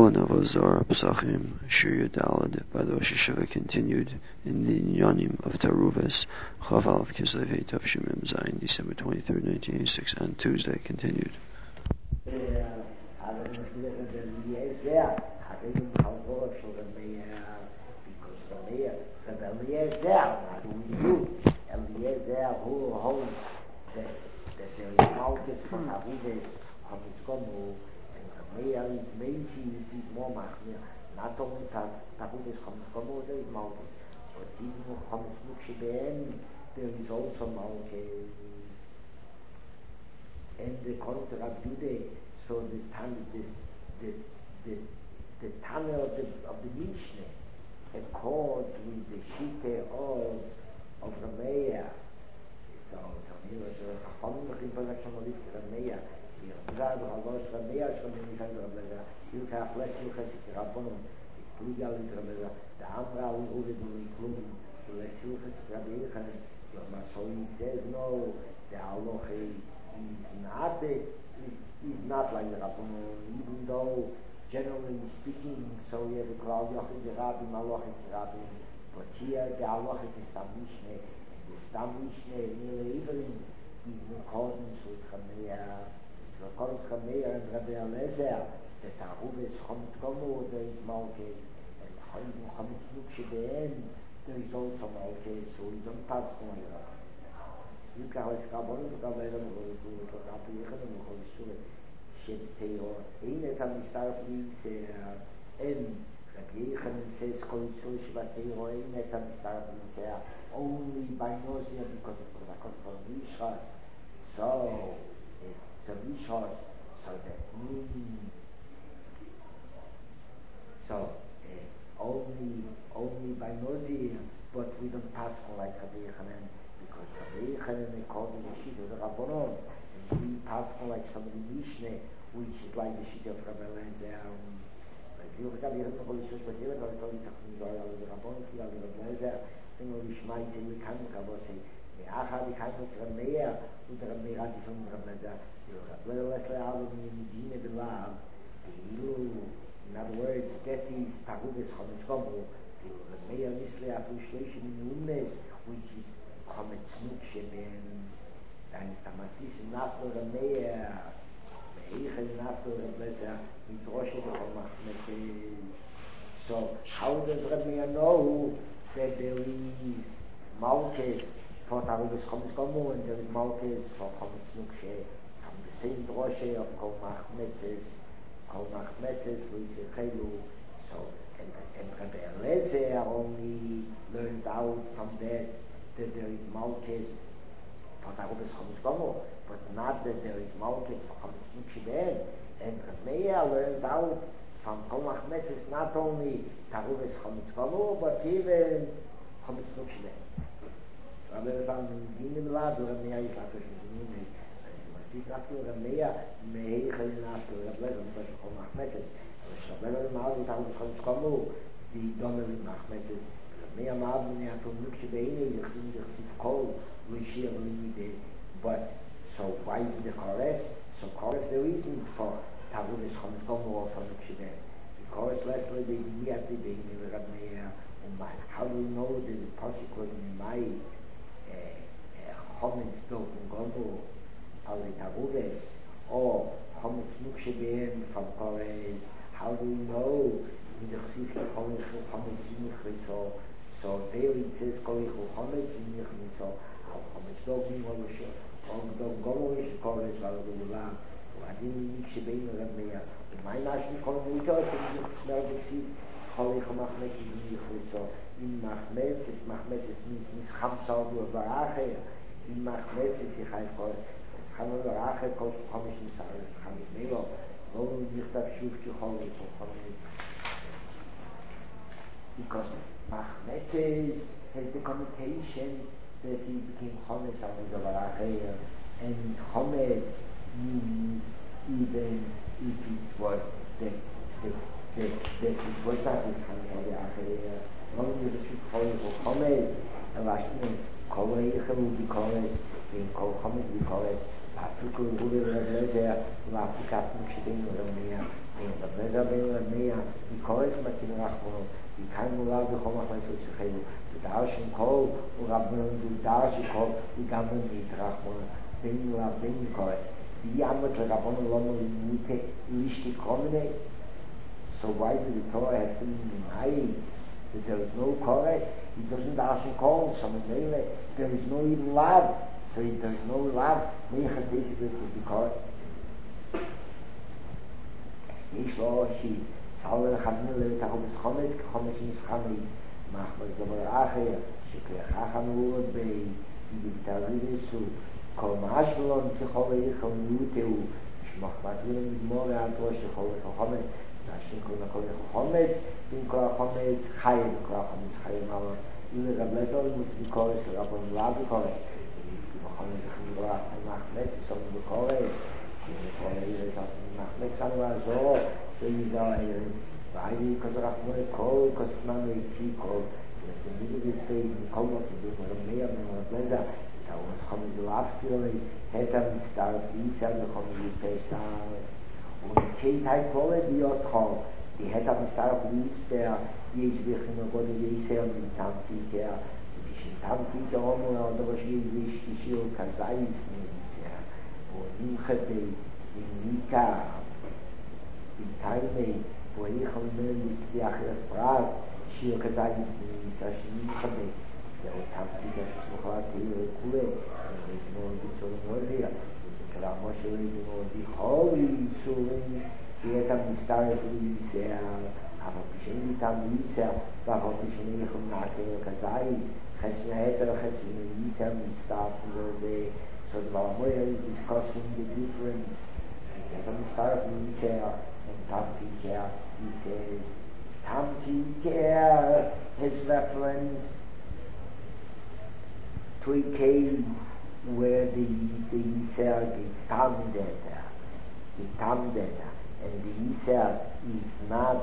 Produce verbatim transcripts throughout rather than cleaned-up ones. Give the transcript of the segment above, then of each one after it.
Kol Navazar Psachim Shir Yudalad by the Rosh Hashiva continued in the Inyanim of Taruves Chav Aleph Kislev Hey Tavshim Mem Zayin, December twenty-third, nineteen eighty-six, and Tuesday continued. Mehr ist Menschen, die more machen, not only Taruvis comes from all those mountains, but even comes Mukshiben, there is also mountains. And the Korter of Jude, so the tan the the the the tunnel of the of the Mishnah, accord with the Shite of of Rameya. So Tamir was a Chacham in production of Rameya. Gerade Allah schon mehr schon in der Rabbe. You can bless you has it Rabbon. Du ja in der Rabbe. Der Amra und Uwe du Klub. So lässt you has Rabbe kann. Ja, man soll ihn says no. Der Allah is not is not like the Rabbon, even though generally speaking, so you have a crowd of the Rabbi, Allah is Rabbi. But here the Allah is established. The established nearly even in accordance with Chameya. The Koros Chameya and Rabbi Eliezer, the Taruves Chometz Gomo, there is Malkes, and Chometz Chometz Mukshiben, there is also Malkes, so we don't pass on it. You can always come on to come later, we'll do it, we'll do it, we'll do it, Shem Teiro, in the Tamistaf means, and Rabbi Yechanan says, Koitzo Shvat Teiro, in the Tamistaf means, only by nausea because of the cost of Rishas, so, so Rishos, so that means, so uh, only only by nausea, but we don't pass on like Rabbi Yechanan, because Rabbi Yechanan according to the sheet of the Rabbanon, and we pass on like some of the Mishnah, which is like the sheet of Rabbi Eliezer. You have to have a short but even though it's talking about the Rabbanon, the Rabbi Eliezer, then we might say we can't go say, Me'acha we can't go to Rameya, with the Rameya from Rabbi Eliezer. Let us let out of the Medina Bilav, in other words, that is Taruves Chometz Gomo, the Meya Nisle Appreciation in Umes, which is Chometz Mukshiben, and it's Tamaslis not for the Meya, Me'echen not for the Blesser, with Rosh Hashanah. So, how does the Meya know that there is Malkes for Taruves Chometz Gomo and there is Malkes for Chometz Mukshiben? The same droshe of Kol Machmetzes, Kol Machmetzes, Luis Chelu. So, and, and Rabbi Eliezer only learned out from that that there is Malkes for Taruves Chometz Gomo, but not that there is Malkes for Chometz Mukshiben. And Rabbi learned out from Kol Machmetzes not only Taruves Chometz Gomo, but even Chometz Mukshiben. Rabbi Eliezer in the lab, Rabbi Eliezer is It's not to Rameya, Me'echen not to Rabbi Eliezer, but to Machmetzes. Rabbi Eliezer Ma'ad with Taruves Chometz Gomo, the Domer with Machmetzes. Rameya Ma'ad with Taruves Mukshiben, Yechim Yechim Kol, Rishir Limide. But, so why is the Kores? So Kores, the reason for Taruves Chometz Gomo or for Mukshiben. Because lastly, they immediately being in Rameya, how do you know that the Pasuk was in my Chometz Gomo, how the Taruves, or Chometz Mukshiben from Kores, how do we know in the Chsif of Chometz Mukshiben? So there it says Korichu Chometz Mukshiben, so how Chometz Dogim or Dog Gomoish Kores Valadullah, Adin Mukshiben Rameya. In my national economy, we also smell the Chsif Korichu Machmetz Mukshiben, so in Machmetzes, Machmetzes means Mischamsa or Barache, in Machmetzes, ich heiße Kores. Chano Rache kost Chomesh Nisaris, Chano Melo, Lo Nichtav Shuv Ki Chomesh Chomesh. Because Machmetzes has the connotation that he became Chomesh Avodah Barache, and Chomesh means even if it was that that that it was not his Chomesh Barache. Lo Nichtav Shuv Chomesh, and last name Kol Eichel Ubi Chomesh, in Kol Chomesh Ubi Chomesh. Africa, Rabbi Eliezer, Africa, Mukshiben, Rameya, and the Reza ben Ramea, die Koresh Makin Rachmono, die kein Mulad bechol Machleis Otzechelu, du Darshan Kol, und Rabbenon, du Darshan Kol, die Gamben mit Rachmono, ben Mulad, ben Koresh. Die Amot Rabbenon Lomo Limite, Lishti Kromene, so why did the Torah have been in high, that there is no Koresh, he doesn't Darshan Kol, so there is no even love, so if there is no love, Meicha Tesibet will be Koresh. יש לו שהיא סעולה לחדנו לבטחו בסחומת כחומש נסחמי מחמד דבר אחר שכרחך המרות בי בגתרי וסו כל משמלון ככל איכו מיותהו שמחמד ולם לגמור העדרו שכל איכו חומץ להשין כל נקול איכו חומץ בין כל החומץ חי וכל החומץ חי מעלות אם לרבלתו למוץ ביקורס לרבון מלאב ביקורס ובחומץ חמירו מחמד וסום ביקורס כל העיר את מחמד סנו לעזור שיזהר והיידי כזרח מוי כל כסמן ואיפי כל ותמיד ובפי מכל מפסידים ורמיה ומרבלזה את האורס חומד ולאפסטירי את המסתר ויצר וחומד ופסר ומקית היכולת להיות חול כי את המסתר ויצר יש בכינו גודל ויצר מטמתי כשטמתי כאומר הדבר שיש שתשיר כזייס ויצר ונמחתי וניקה בינתיים פועלי חלמל לקביח לספרס שיר כזייס ויצר שנמחתי זהו טמתי כשמוכלה תהיר לכולה ונגנור ביצור מוזיה וכלמו שלי בנורדי חול ויצורים כי את המסתר ויצר אבל כשאין איתם ויצר ואף כשאין יכולים לעקר כזייס חצי מהיתר חצי ויצר מסתר וזה so the Valamoya is discussing the difference at the start of Yisrael and Tamti Care. He says Tamti Care has reference to a case where the the Yisrael is Tamdeta, the Tamdeta, and the Yisrael is not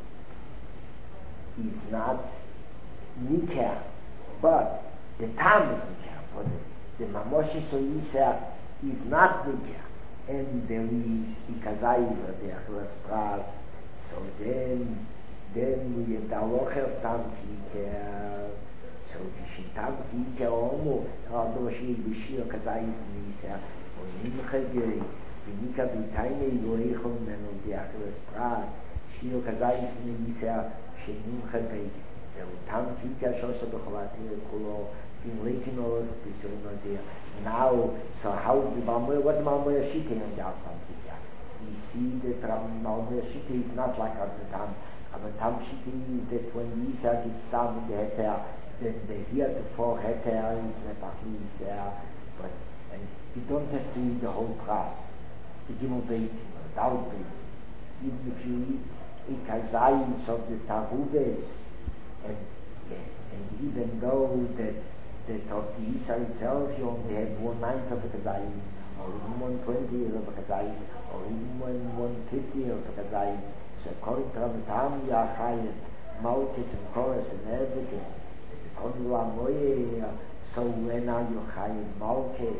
is not Nikah, but the Tam is Nikah, but the Mamoshi Soyisa is not Nikah, and there is Ikazaiva, the Achlas Pras. So then, then we have the Alocher Tam Kikah. So the Tam Kikah Omo, although she is Bishir Kazaiv Nisa, or Nimchagiri, Vinika Bitaine Yoechon, and the Achlas Pras, Shir Kazaiv Nisa, she Nimchagiri. So Tam Kikah Shosa Becholatir Kulo. In Leikin or now, so how the Malmoya, what the Malmoya Shite on the outside? You see that Malmoya Shite is not like the Tam. The Tam Shite is that when Yisa gets down in the Heter, then the heretofore Heter is Nepachli Yisa. But and you don't have to eat the whole pras. The Gimel Beitzim, without Beitzim. Even if you eat a Kazayis of the Taruves, and, and even though that that of the Isa itself, you only have one ninth of a Kazayis, or even one twentieth of a Kazayis, or even one one fiftieth of a Kazayis. So according to the Tam, Yachayet, Malkis and Chorus and everything, according to Amoye, so when are you Chayet Malkis?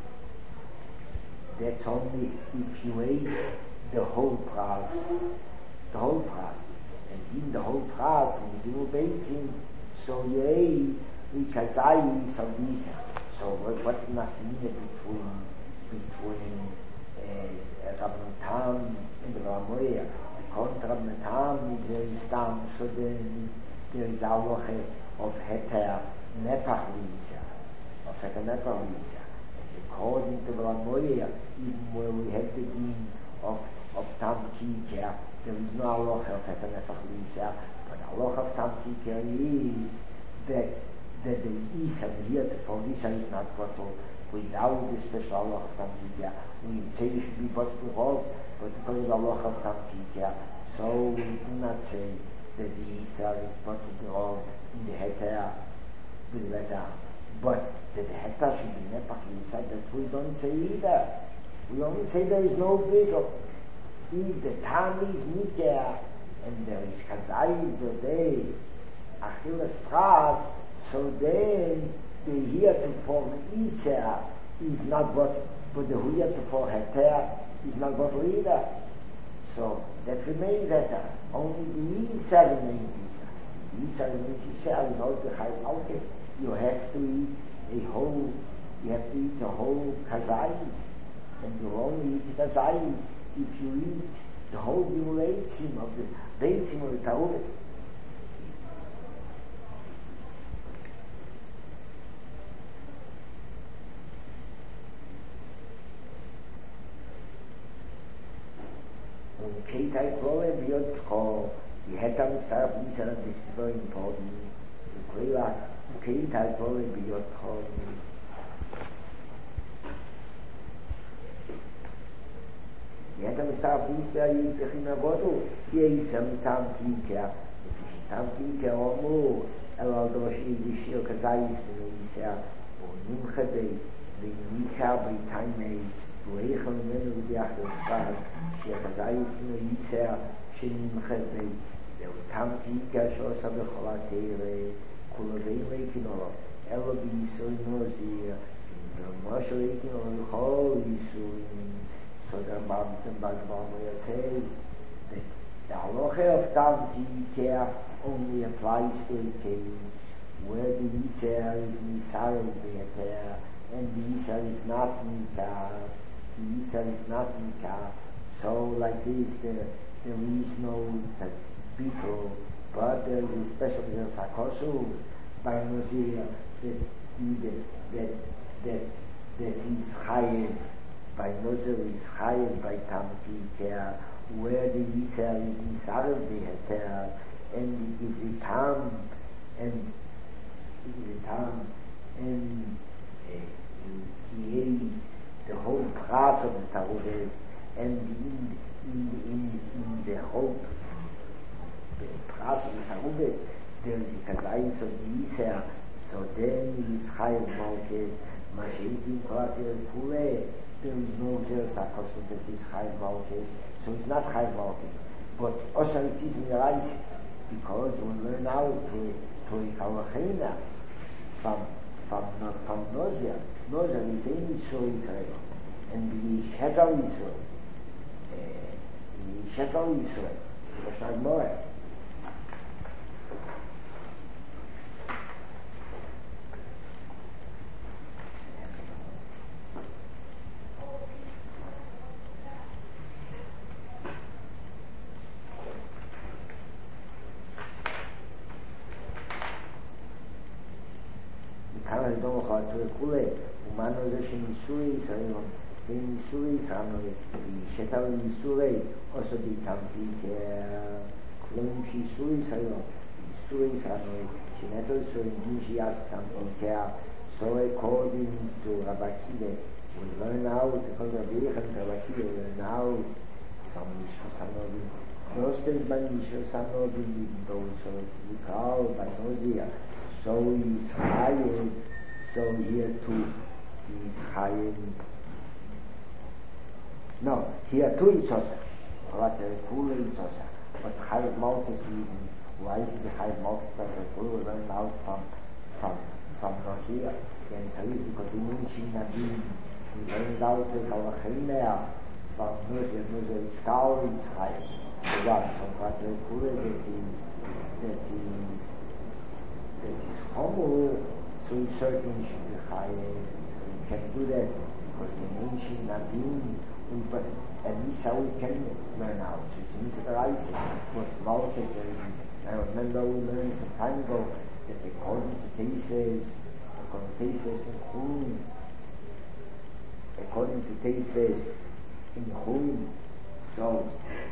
That's only if you ate the whole pras, the whole pras, and in the whole pras, and you do Beitzim, so you ate because I is of these. So what's not needed between between Rabban Tam and the Ramoya? According to Rabban Tam, there is Tam, so then there is Aloche of Heter Nepach Lisa, of Heter Nepach Lisa. According to the Ramoya, even where we have the deen of of Tam Kikah, there is no Aloche of Heter Nepach Lisa, but Aloche of Tam Kikah is that that the Isa here for Isa is not bottled without the special Allah of Tamkikah. We say it should be bottled all, but because of Allah of Tamkikah, so we do not say that the Isa is bottled all in the Heter with the letter. But that the Heter should be Nepach Isa, that we don't say either. We only say there is no bigger. If the Tam is Nikah, and there is Kazayis, the day, Achilles Pras, so then the heretofore Isa is not what, but the heretofore Heter is not what either. So that remains that only the Isa remains Isa. The Isa remains Isa, in order to have Malchus, you have to eat a whole, you have to eat a whole kazayis, and you only eat the kazayis if you eat the whole Bimuleitzim of the Beitzim of the Taurus. Keitai Klole Biotcho, the Hetam Star Lisa, this is very important. The Kleva, Keitai Klole Biotcho. The Hetam Star Lisa is the Hinagodu, here is some Tam Kika, Tam Kika or more, Eladosh Ishio Kazais, Lisa, or Nimchade, the Nika Britannia. ואיך ממנו ודיח לספר שחזאיס נויצר שנמחזי זהו תם פיקה שעושה בכל התארה כולבים להיכנולו אלו ביסוי נוזיר ומשהו להיכנולו לכל ביסויים so the Bhagavad says that the halacha of tam pika only applies to a case where the Yitzer is Nisar better and the Yitzer is not Nisar. The Isa is not Nikah, so like this there, there is no that people, but there is a special Sakosu by Nozir that that that that is higher by Nozir is higher by Tam Pika, where the Isa is Nisar better, and it is a Tam and it is a Tam and uh, the whole class of the Tarudes and in, in, in, in the whole the class of the Tarudes there is a Kazayis of the Yisrael, so then it is Chayav Malkes, Mashiachim Kolatir Kule, there is no Zer Sakosum that is Chayav Malkes, so it's not Chayav Malkes, but also it is Mirais, because we learn how to to a Kalachina from from from Nozia. Nozia is in Yisrael Israel, and the Shetal Yisrael, the Shetal Yisrael, Rosh Moed. Umano זה שניסוי ישראל, וניסוי ישראל, שטר ניסוי, עושה ביטמתי ככלום שיסוי ישראל, ניסוי ישראל, שנטו ישראל, גישיאס תמתי, so according to Rabbi Kiva, we learn out, because Rabbi Kiva, Rabbi Kiva, we learn out from Mishra Sanobi. First is by Mishra Sanobi, those who call by Nozia, so is higher, so here too is higher. No, here too is also, but the cooler is also. But higher mouth is easy. Why is the higher mouth? Because the cooler learn out from from from Nozia. And so it's because the Munshin Nadim, we learned out the Kalachimea from Nozia. Nozia is cow is higher. So what? So what the cooler that is that is that is homo. So it certainly should be higher. We can do that because the ancient Nadim, but at least how we can learn out. So it's integrated. But Malchus, I remember we learned some time ago that according to Teisves, according to Teisves in Chum, according to Teisves in Chum, so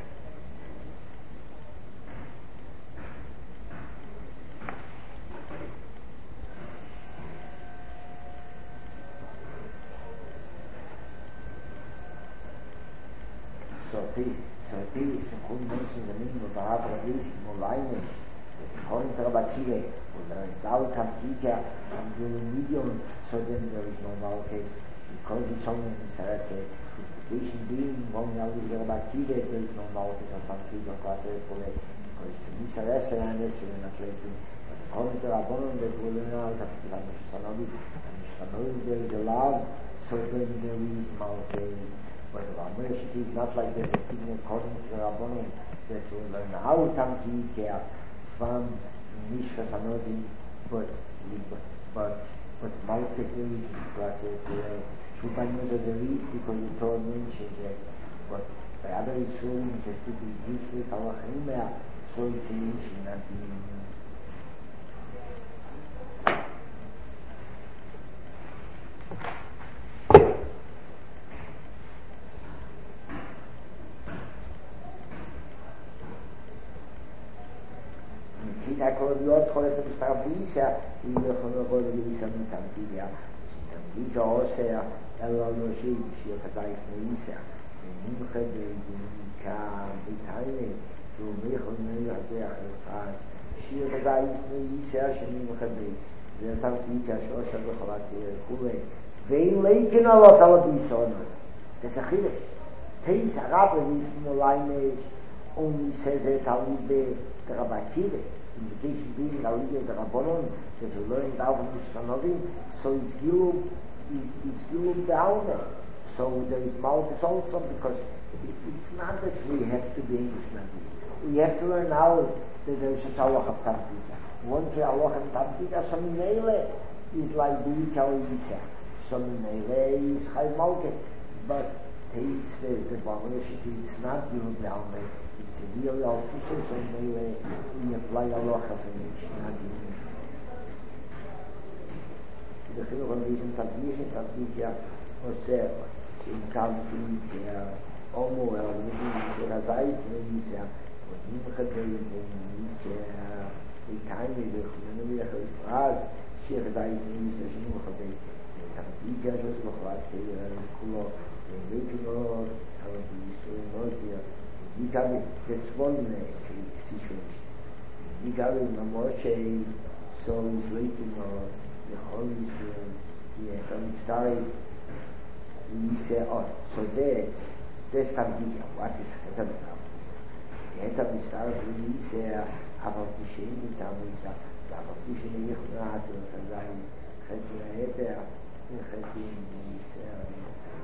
So this who mentions the name of Barbara is Molaine, according to Rabbi Kiva, who learns out of Gita and doing medium, so then there is no Malchus, because it's only in Sarasate. Education being going out with Rabbi Kiva, there is no Malchus of Pankiva, because in Sarasate and this is not related. But according to Rabbanon, that we learn out of Mishanovi, and Mishanovi there is a love, so then there is Malchus. But the Ramesh is not like that, it's even according to the Rabbanon, that we learn how to care from Mishkas Anodim, but, but, but Maltek there is, but Shuban there is, because the Torah mentions it, but the other is so interested in Yisrael, Kalachim, so it's an issue, not being להיות חולת המספר בישה, היא לא יכולה לבוא לגיסה מתמתידיה. תמתידיה עושה, אלא לא שהיא, שהיא כזה לפני איסה. ונמחה בדיניקה, ביטיינה, שהוא מיכל נראה זה אחר פרס. שהיא כזה לפני איסה, שנמחה ב... זה תמתידיה שעושה בחולת כולה. ואין לייקן עלות על הביסון. זה חידש. תייס הרב לביסון אולי נש, וניסה זה תלמיד ברבקידה. In the case of being Aliyah the Rabbanon, that we learned out from this Shanodim, so it's Gilum, it's Gilum down there. So there is Malchus also, because it, it's not that we have to be Englishmen. We have to learn now that there is a Talach of Tamtita. Once the Talach of Tamtita, so Minele is like the Yikal Yisa. So Minele is Chai Malchus. But Teis, the Baruch, it's not Gilum down there. It's a real official, so anyway, we apply a lot of information. The Chinuch on Rishon Tablishin, Tablisha, Oseh, in Tablisha, Omo, El Rishon, Razait, Reisha, Nimcha, Reisha, Ikaimi, Reisha, Raz, Shir Razait, Reisha, Shinuch, Tablisha, Shosmachlat, Kulo, Reisha, Tablisha, You got it, that's one situation. You got it, Moshe, so he's waiting on the Holy Spirit, yeah, from started, he said, oh, so there, there's something, what is it about? He had to start, he said, about the shame, the time is up, about the shame, the Yechonah, the Chazai, Chazai, Heter, the Chazai, he said,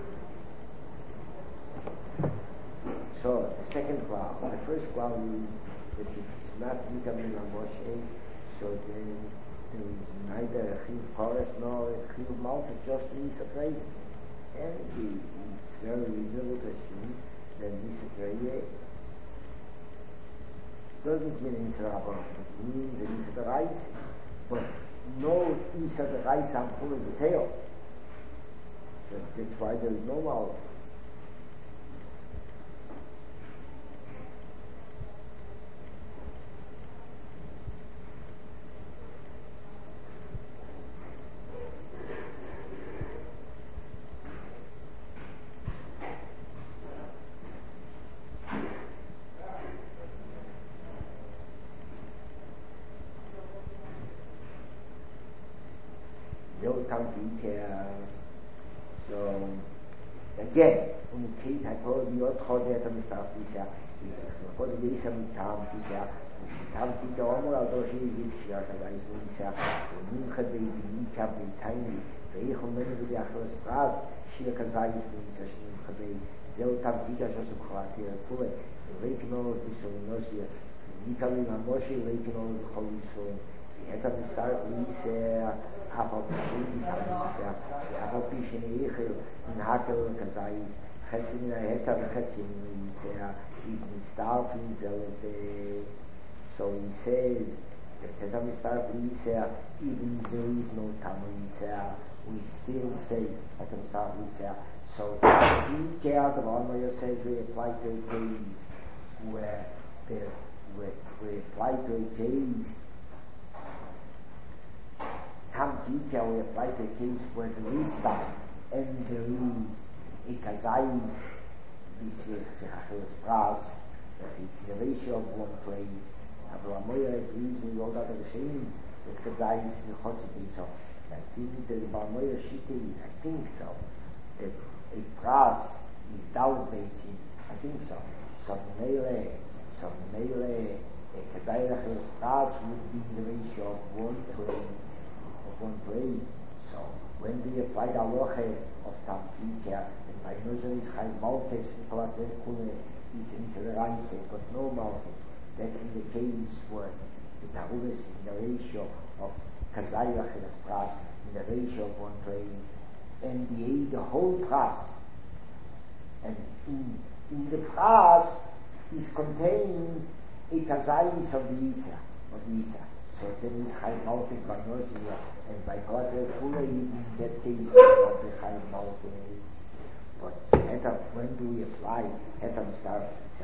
so the second cloud, the first cloud is that it's not becoming a Moshe, so then there is neither a Chiv Chorus nor a Chiv Malchus, just Nisa Treyeh. And it, it's very reasonable to assume that Nisa Treyeh doesn't mean Nisa Rabban, it means that Nisa the Reis, but no Nisa the Reis I'm full of the tail. So that's why there is no Malchus. So again, when the case I told you what Chodet and Mistaf Tisha, what the days of Tam Tisha, Tam Tisha, Omar Al-Doshi, Yishya, Kazai Tisha, Nimcha Bey, Yika Bey, Tiny, Veichel Mene Bey, Achros Pras, Shia Kazai Tisha, Nimcha Bey, Zel Tam Tisha, Shosam Chalatir, Kule, Reikno, Tisha, Yika Bey, Mamoshi, Reikno, Choliso, Eta Mistaf Tisha, Afal Pishini, Afal Pishini, in Hakel Kazais, Chetzin Heta Chetzin, even Staff in so he says that Heta Mistaf Lisa, even there is no Tam we still say Heta Mistaf Lisa. So he care the Rambam says we apply to a case where we apply to a case. Tam Tikya, we apply to a case where there is time and there is a Kazais, this is a Pras, that is the ratio of one to eight. Abramoya agrees with all that of the same, that Kazais is the Chotzit. So I think that Abramoya Shita is, I think so, that a Pras is Dalit Beitzin, I think so. So Mele, so Mele, a Kazais Pras would be the ratio of one to eight. One to eight, so when do you apply the halacha of Tam Tikya? And by Nuzar is Chai Malkes, and Kolater Kule is in the Reise, but no Malkes. That's in the case where the Tarubis is in the ratio of Kazayach and Pras, in the ratio of one to eight, and the the whole Pras. And in, in the Pras is contained a Kazayis of the Isa, of the Isa. So then is Chai Malkes by Nuzar, and by Kolater Kule in that case, not the Chai Malkes. But Hetam, when do we apply Hetam Star?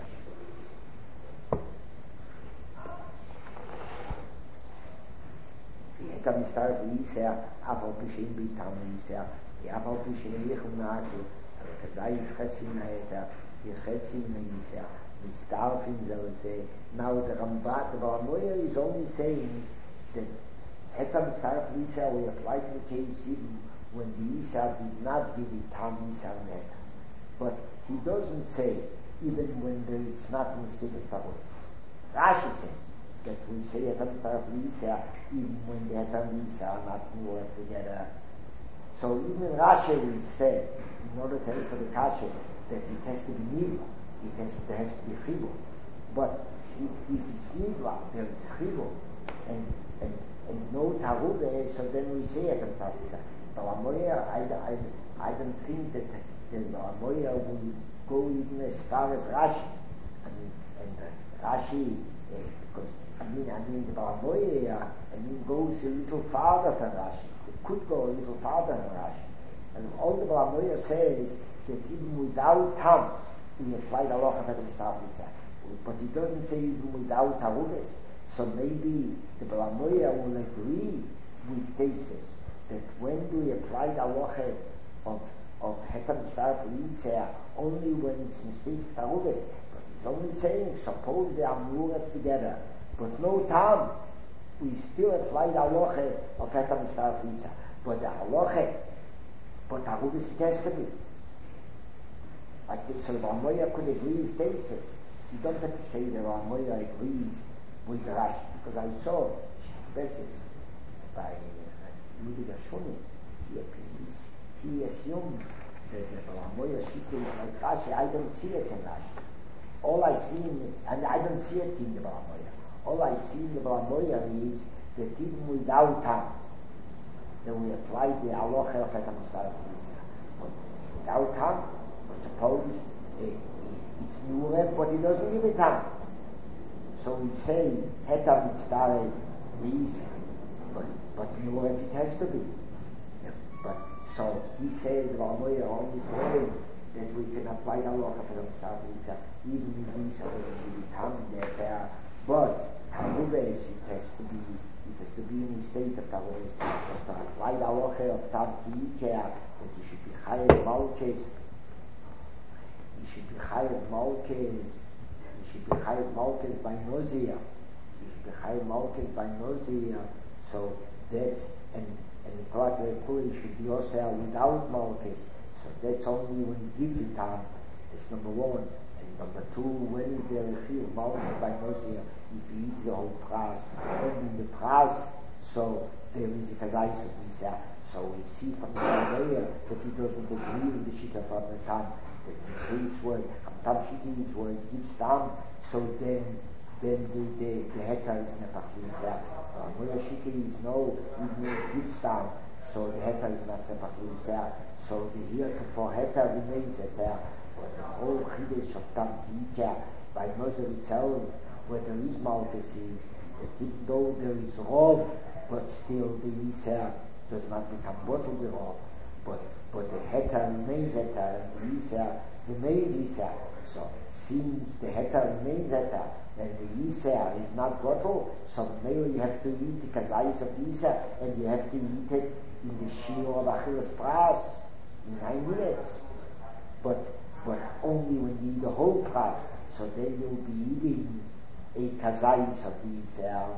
Hetam Star Isa, Aval Pishin Bitam Isa, Aval Pishin Yechum Naki, Kazai Chetsin Heta, Chetsin Isa, Mistarfin Zelse. Now the Rambat, the Balamoya is only saying that Hetam Star Isa we applied in the case even when the Isa did not give it Tam Isa Neta. But he doesn't say even when there, it's not in the state of Tavos. Rashi says that we say Hetam Star Isa even when the Hetam Isa are not more together. So even Rashi will say, in order to answer the Kasha, that it has to be Nivla, it has, there has to be Chibur. But if, if it's Nivla, there is Chibur, and, and, and no Tarube, so then we say Hetam Star Isa. Balamoya, I, I, I don't think that the Balamoya will go even as far as Rashi. I mean, and uh, Rashi, uh, because I mean, I mean the Balamoya, I mean, goes a little farther than Rashi. It could go a little farther than Rashi. And all the Balamoya says that even without Tam, we apply the law of Hetam Star Isa. But he doesn't say even without Tarubes. So maybe the Balamoya will agree with Tesis that when do we apply the halacha of of Hetam Star Isa only when it's in state of Tarubes. But he's only saying suppose they are murat together, but no Tam, we still apply the halacha of Hetam Star Isa. But the halacha, but Tarubes it has to be. Like this, so the Ramoya could agree with Tesis. You don't have to say the Ramoya agrees with Rashi, because I saw Besis by Ludwig Ashoni, he, he assumes that the Balamoya Shittim is like Rashi. I don't see it in Rashi. All I see in, and I don't see it in the Balamoya. All I see in the Balamoya is that even without Tam, then we apply the Aloha of Hetam Star Isa. But without Tam, but suppose eh, it's Mureb, but he doesn't give it Tam. So we say Hetam Star Isa. But, but Mureb it has to be. Yeah, but so he says the Ramoya only says that we can apply the law of Hetam Star Isa even if we say we become there. But Tarubes it has to be it has to be in the state of Tarubes. But to apply the law of Tam Tikya that he should be higher Malkes. He should be higher Malkes. He should be higher Malkes by Nozia. He should be higher Malkes by Nozia. So that's, and and the Kolater Kuli should be also without Malkes. So that's only when he gives it time. That's number one. And number two, when is there a fear Malkes by Nozia? If he eats the whole Pras, only the Pras, so there is a Kazais of Isa. So we see from the layer that he doesn't agree with the Shita from the Tam. That's the case where Tam Shiti is where it gives Tam. So then then the the, the Heta is Nepach Isa. Moya Shiti is no, even it gives Tam. So the Heta is not Nepach Isa. So the heretofore Heta remains at there. But the whole Chidesh of Tam Tikya by Moser itself, where there is Malkes is, that even though there is Rob, but still the Isa does not become bottled with Rob. But but the Heta remains Heta, and the Isa remains Isa. So since the Heta remains Heta, and the Isa is not bottled, so maybe you have to eat the Kazais of Isa, and you have to eat it in the Shir of Achilles Pras, in nine minutes. But but only when you eat the whole Pras, so then you'll be eating a Kazais of Isa.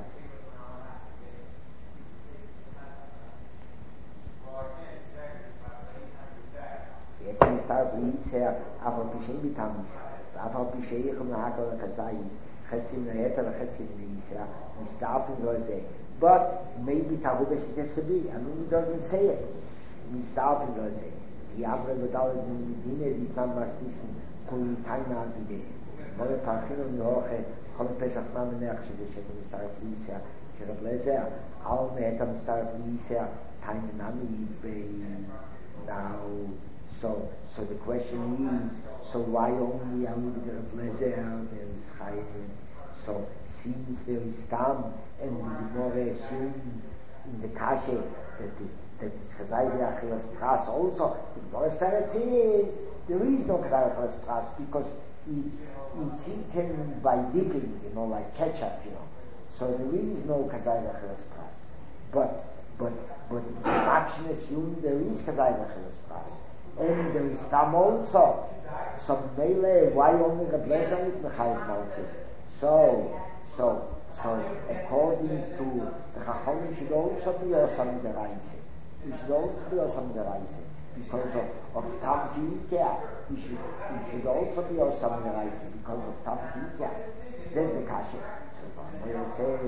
Can start with Isa, aber Pishay becomes, aber Pishay from the Hakal Kazais, Chetsim Neheter, Chetsim Isa, and start in Rose. But maybe Tarubes it has to be. I mean, he doesn't say it. mi starten Leute. Die andere bedauert die Dinge, die dann was wissen, kun keiner Idee. Weil ein paar Kinder in Hoche, kommen Pesach Namen nächste, die Schäden des Tages Lisa, Schäden Bläser, all mehr am Tages Lisa, keine Name ist bei now. So, so the question is, so why only a little bit of Bläser, there is Chayim. So, since there is Tam, and the more assume in the Kashe that the that it's Chazayde Achilas Pras also. The first time it says there is no Chazayde Achilas Pras because it's it's eaten by dipping, you know, like ketchup, you know. So there is no Chazayde Achilas Pras. But but but in the action assume there is Chazayde Achilas Pras. And there is Tam also. So Mele, why only the Blazer is Mechayiv Malchus? So so so according to the Chachamim should also be Osam the Reise. We should also be Osam the Reise. Because of, of Tam Tikya, we should, we should also be Osam the Reise because of Tam Tikya. There's the Kasha. So when I say,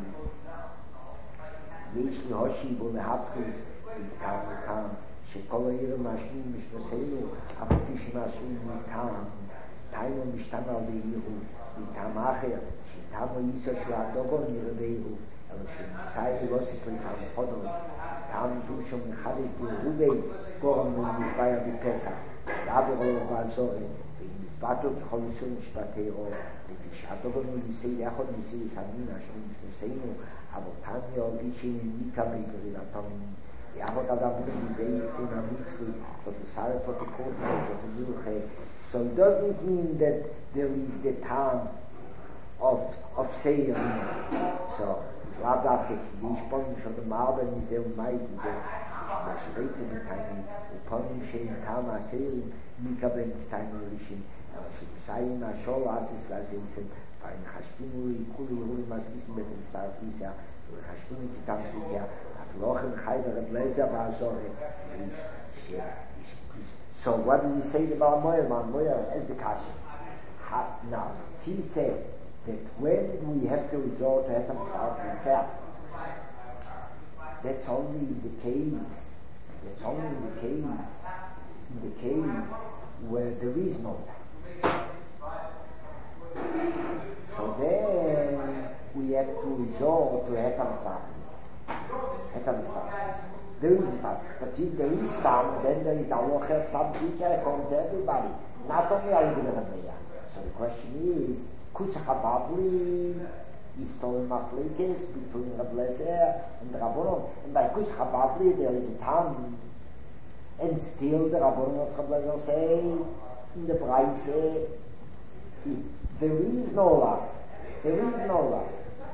Yesh li Hoshi bo lehatchus, Tam Tam, Shekol Eir Mashnim Mishtaselu, Apotish Mashim Tam, Taino Mishtan al Deiru, Tam Acher, Tam Yisha Shladogor Nirveiru, Sai Rossi Tam Chodor, Tam Tushom Chalik Rubei, Goram Mishpaya Bipesa, Rabor Vazore, Mispatot Cholisun Shpateo, Shadogor Misei Yachod Misei Samina Shom Seinu, Avotanio Vishin Nika Bigrilatom, Yavot Adabur Misei Sinamitsu, for the Sarah for the Court, for the Yuche. So it doesn't mean that there is the time of of Seir. So Radach, die Spannung schon im Abend in sehr meiden, der Schweizer mit einem Uponim Shein Kama Seir, Mikaben Steinrischen, Sein Ashol Asis Lasensen, ein Hashpinu Kuli Huli Masisen mit dem Starfisa, Hashpinu Kitamtikia, Lochen Heider Blazer Bazore. So what did he say about Moyer? Moyer as the Kashi. Now he said that when we have to resort to Etam Tzarek himself, that's only in the case, that's only in the case, in the case where there is no time. So then we have to resort to Etam Tzarek. Etam Tzarek. There isn't time. But if there is time, then there is the Allah of Tam Tikya according to everybody, not only Al-Gilad. So the question is, Kusach HaBabli is told Machlekes between Reb Lezer and the Rabbanon. And by Kusach HaBabli there is a time. And still the Rabbanon of Reb Lezer say, in the Breise, there is no law. There is no law.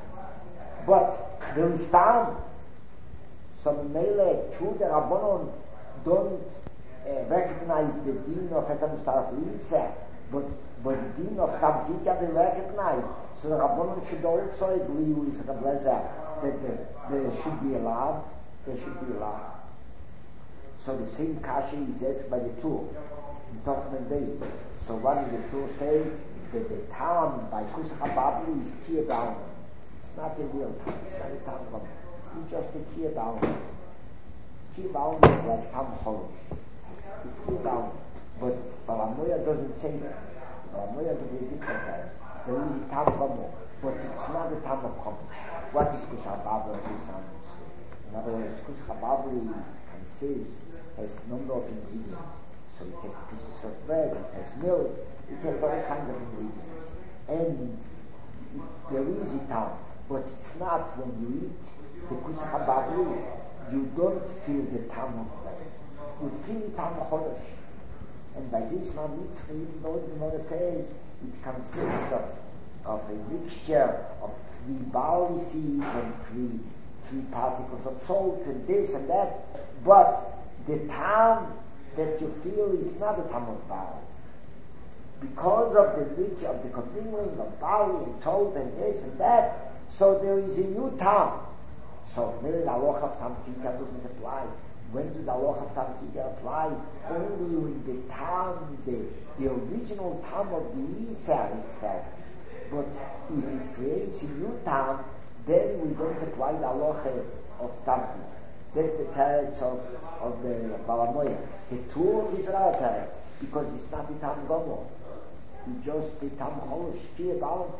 But there is time. So Mele, true the Rabbanon don't uh, recognize the din of Etam Tzarek Lisa, but but the din of Tam Tikya they recognize. So the Rabbanon should also agree with the Blazer that there should be allowed, there should be allowed. So the same kasha is asked by the two in Tochmen Bey. So what does the two say? That the town by Kusach HaBabli is Kiyah down. It's not a real town, it's not a town of it's just a Kiyah down. Kiyah down is like Tam Cholish. It's Kiyah down. But Balamoya doesn't say that. Balamoya to be different as there is a Tam Bamo, but it's not a Tam of Chomish. What is Kusach HaBabli as it sounds? In other words, Kusach HaBabli consists, has a number of ingredients. So it has pieces of bread, it has milk, it has all kinds of ingredients. And there is a Tam, but it's not when you eat the Kusach HaBabli, you don't feel the Tam of bread. You feel the Tam of Chodesh. And by this man Mitzvah, even though the Gemara says it consists of, of a mixture of three barley seeds and three, three particles of salt and this and that, but the Tam that you feel is not a Tam of barley. Because of the mixture of the commingling of barley and salt and this and that, so there is a new Tam. So maybe the halacha of Tam Tikya doesn't apply. When does the halacha of Tam Tikya apply? Only when the Tam, the, the original Tam of the Isar is felt. But if it creates a new Tam, then we don't apply the halacha of Tam Tikya. That's the teretz of, of the Balamoya. The two is our teretz, because it's not the Tam Gomo. It's just the Tam Cholosh, fear balance.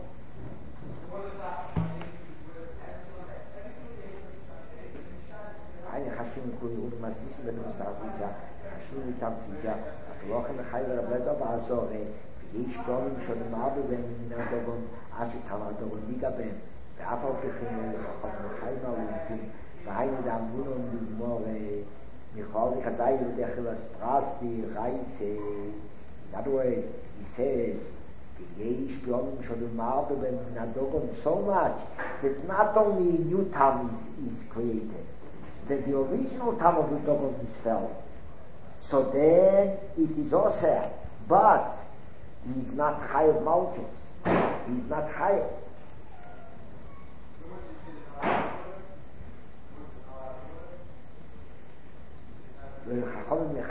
Eine Hashim Kuri Ulmas Nissen mit dem Stavija, Hashim mit Tam Tija, Lochen Chayler Ablezer Bazore, ich Dolim schon im Abu Ben Minadogon, Achitam Adogon Ligaben, der Afal Kechin, Chacham Chayma Ulitim, Beheine der Amuno und die More, Michal Kazayr, der Chilas Prasti, Reise. In other words, he says, Yesh Dolim schon im Abu Ben Minadogon so much that not only new Tam is, is created, that the original Tam of the Dogon is felt. So then it is also, but he's not high of Malchus. He's not high. Because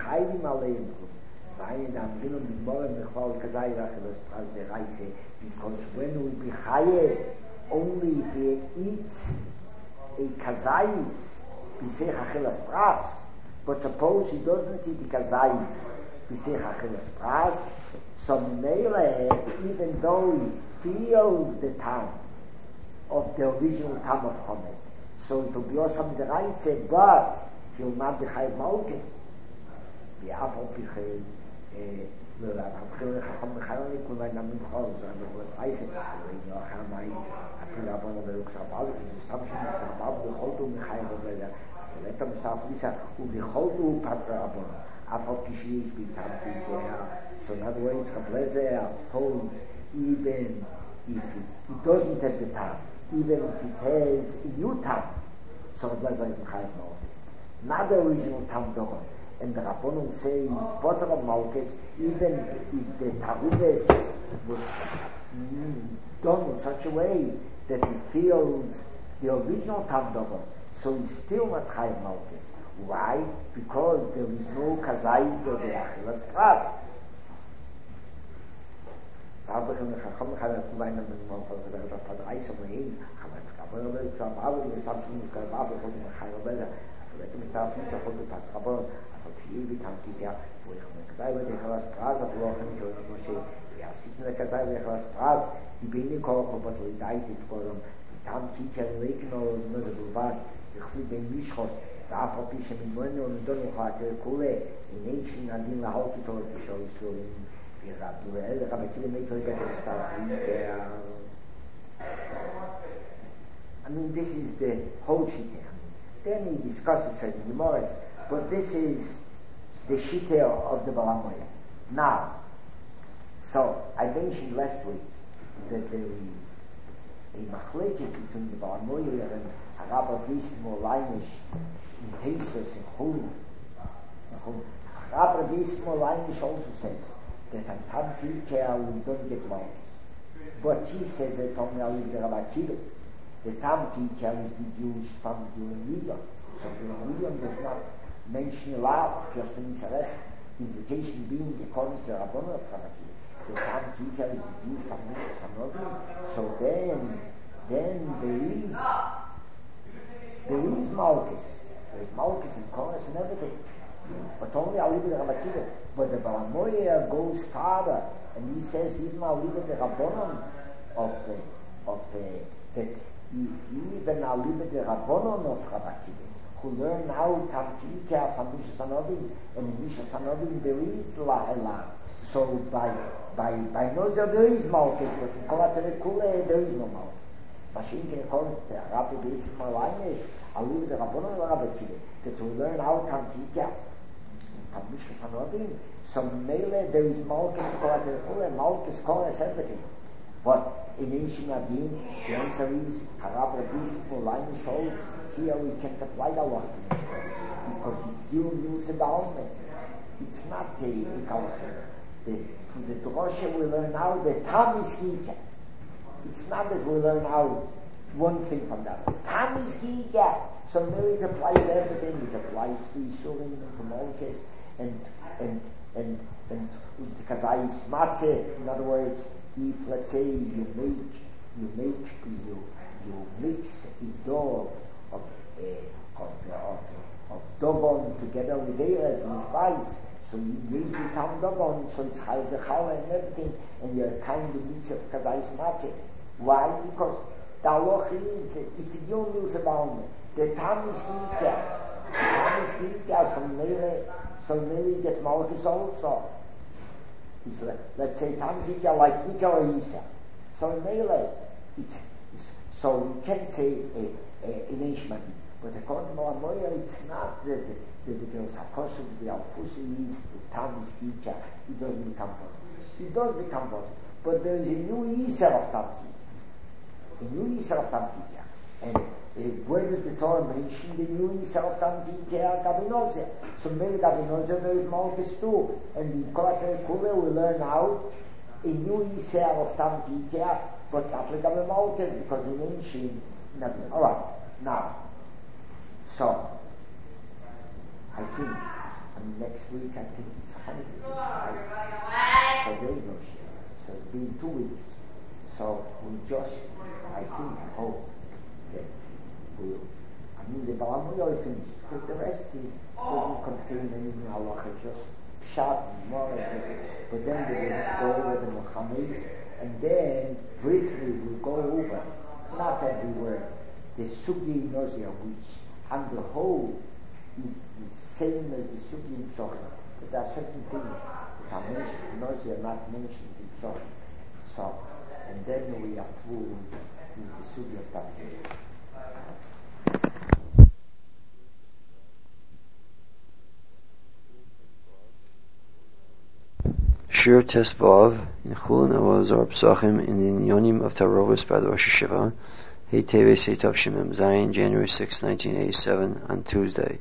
when we be higher, only if he eats a kazayis, Bisech Achilas Pras. But suppose he doesn't eat the kazayis, Bisech Achilas Pras, so Mele, even though he feels the time of the original time of Chomet, so it will be also the right say, but he will not be Chayv Malkin. The Apple Pichel, no, I'm going to have a Chayv Malkin, I'm going to have a I said, I know how my I put up on the looks about it, the assumption about the whole to Chayv Malkin. Let them start Lisa, who the whole to Patra Abon, Apple Pichel is being something there. So in other words, Chablezer holds even if it, it doesn't have the time, even if it has a new time, so Chablezer is Chayav Malchus. Not the original time Dogon. And the Rabbanon says, Potter of Malchus, even if the Tarubes was mm, done in such a way that he feels the original time Dogon, so he's still not Chayav Malchus. Why? Because there is no Kazayis there, the Achilas Pras. Aber ich habe keine Kubainer mit dem Mann von der Partei so mein, aber aber wir haben aber wir haben schon keine aber von der Heidelberger. Vielleicht mit da viel von der Partei, aber aber viel wie kann die ja, wo ich mir gesagt habe, ich habe Straße gebrochen, ich habe noch ja, sieht mir gesagt, ich habe Straße, die bin ich auch, aber so die Zeit ist vor dem Tam Kicher legen und nur der Boulevard. Ich sehe den Mischos, da habe ich mit Mann und dann noch hatte Kohle in Nation an den Haus zu schon so I mean, this is the whole shita. Then he discusses certain Gemaras, but this is the shita of the Balamoya. Now, so I mentioned last week that there is a machlekes between the Balamoya and Harab Avisim or Leinish in Teisvus and Chulu. Harab Avisim or Leinish also says that a Tam Kicher we don't get Malchus. But she says that only I'll leave the Rabbi Kibbutz. The Tam Kicher is the Jewish from during William. So during William does not mention aloud, just in his arrest, invitation being according to the Rabbanu of Rabbi Kibbutz. The Tam Kicher is the Jewish from Mishra. So then, then there is, there is Malchus. There is Malchus and Koros and everything. But only I'll leave the Rabbi Kibbutz. But the Balamoya goes farther, and he says even I'll leave the Rabbanon of the, of the, that even I'll leave the Rabbanon of Rabbi Kibbutz, who learn how Tam Kicher from Misha Sanovim, and in Misha Sanovim there is La Elah. So by by by Nozer there is Malchus, but in Kolat Kule there is no Malchus. Mashin can call it the Rabbi Beitzim Malaynish, I'll leave the Rabbanon of Rabbi Kibbutz, that we learn how Tam Kicher. So Mele, there is Malchus Koratzer, Malchus Koratzer everything. But in ancient Adin, the answer is Harab Rabbi Leinish holds. Here we can't apply the law because it's still news about it. It's not a culture. The from the Drosha we learn now the Tam is Kicher. It's not as we learn out one thing from that. Tam is Kicher. So Mele it applies to everything. It applies to Yisurim and to Malchus. And and and and the kazai smarte. In other words, if let's say you make you make you you mix a dough of uh, of, of of Dogon together with Eres and Weiss. So you really become Dogon, so it's Chai B'Chala and everything, and you're kind of mitzvah of Kazais Matzeh. Why? Because the halacha is that it's a young news about it. The time is Gita. The time is Gita, so maybe, so maybe get Malchus also. It's like, let's say time is Gita like Mika or Isa. So maybe it's, it's, so you can't say uh, uh, in Ishmael. But according to Moya, it's not that the details of course the Alfusi is the Tammuz teacher, he doesn't become positive. He does become positive. But there is a new Isa of Tammuz. A new Isa of Tammuz. And uh, where does the Torah mention the new Isa of Tammuz? Gabinozeh. So maybe Gabinozeh there is Malchus too. And in Kolatzer Kule we learn out a new Isa of Tammuz, but applicable Malchus because he mentioned nothing. Alright, now. So, I think, I mean, next week I think it's one hundred right? So there is no share. So it's been two weeks. So we just, I think, I hope that we'll, I mean, the Balam will all finish, but the rest is, doesn't contain any halacha, just pshat and more, but then we will go over the Muhammad's, and then briefly we'll go over, not every word, the Sugi Nozia, which on the whole is the same as the Sugi in Tzochem. But there are certain things that are mentioned, Nozia not mentioned in Tzochem. So, and then we are through with the Sugi of Tzochem. Shir Tesvav in Chulin Awazar Psachim in the Inyanim of Tarovis by the Rosh Hashiva. Hey Teve Seitov Shemim Zayin, January sixth, nineteen eighty-seven, on Tuesday.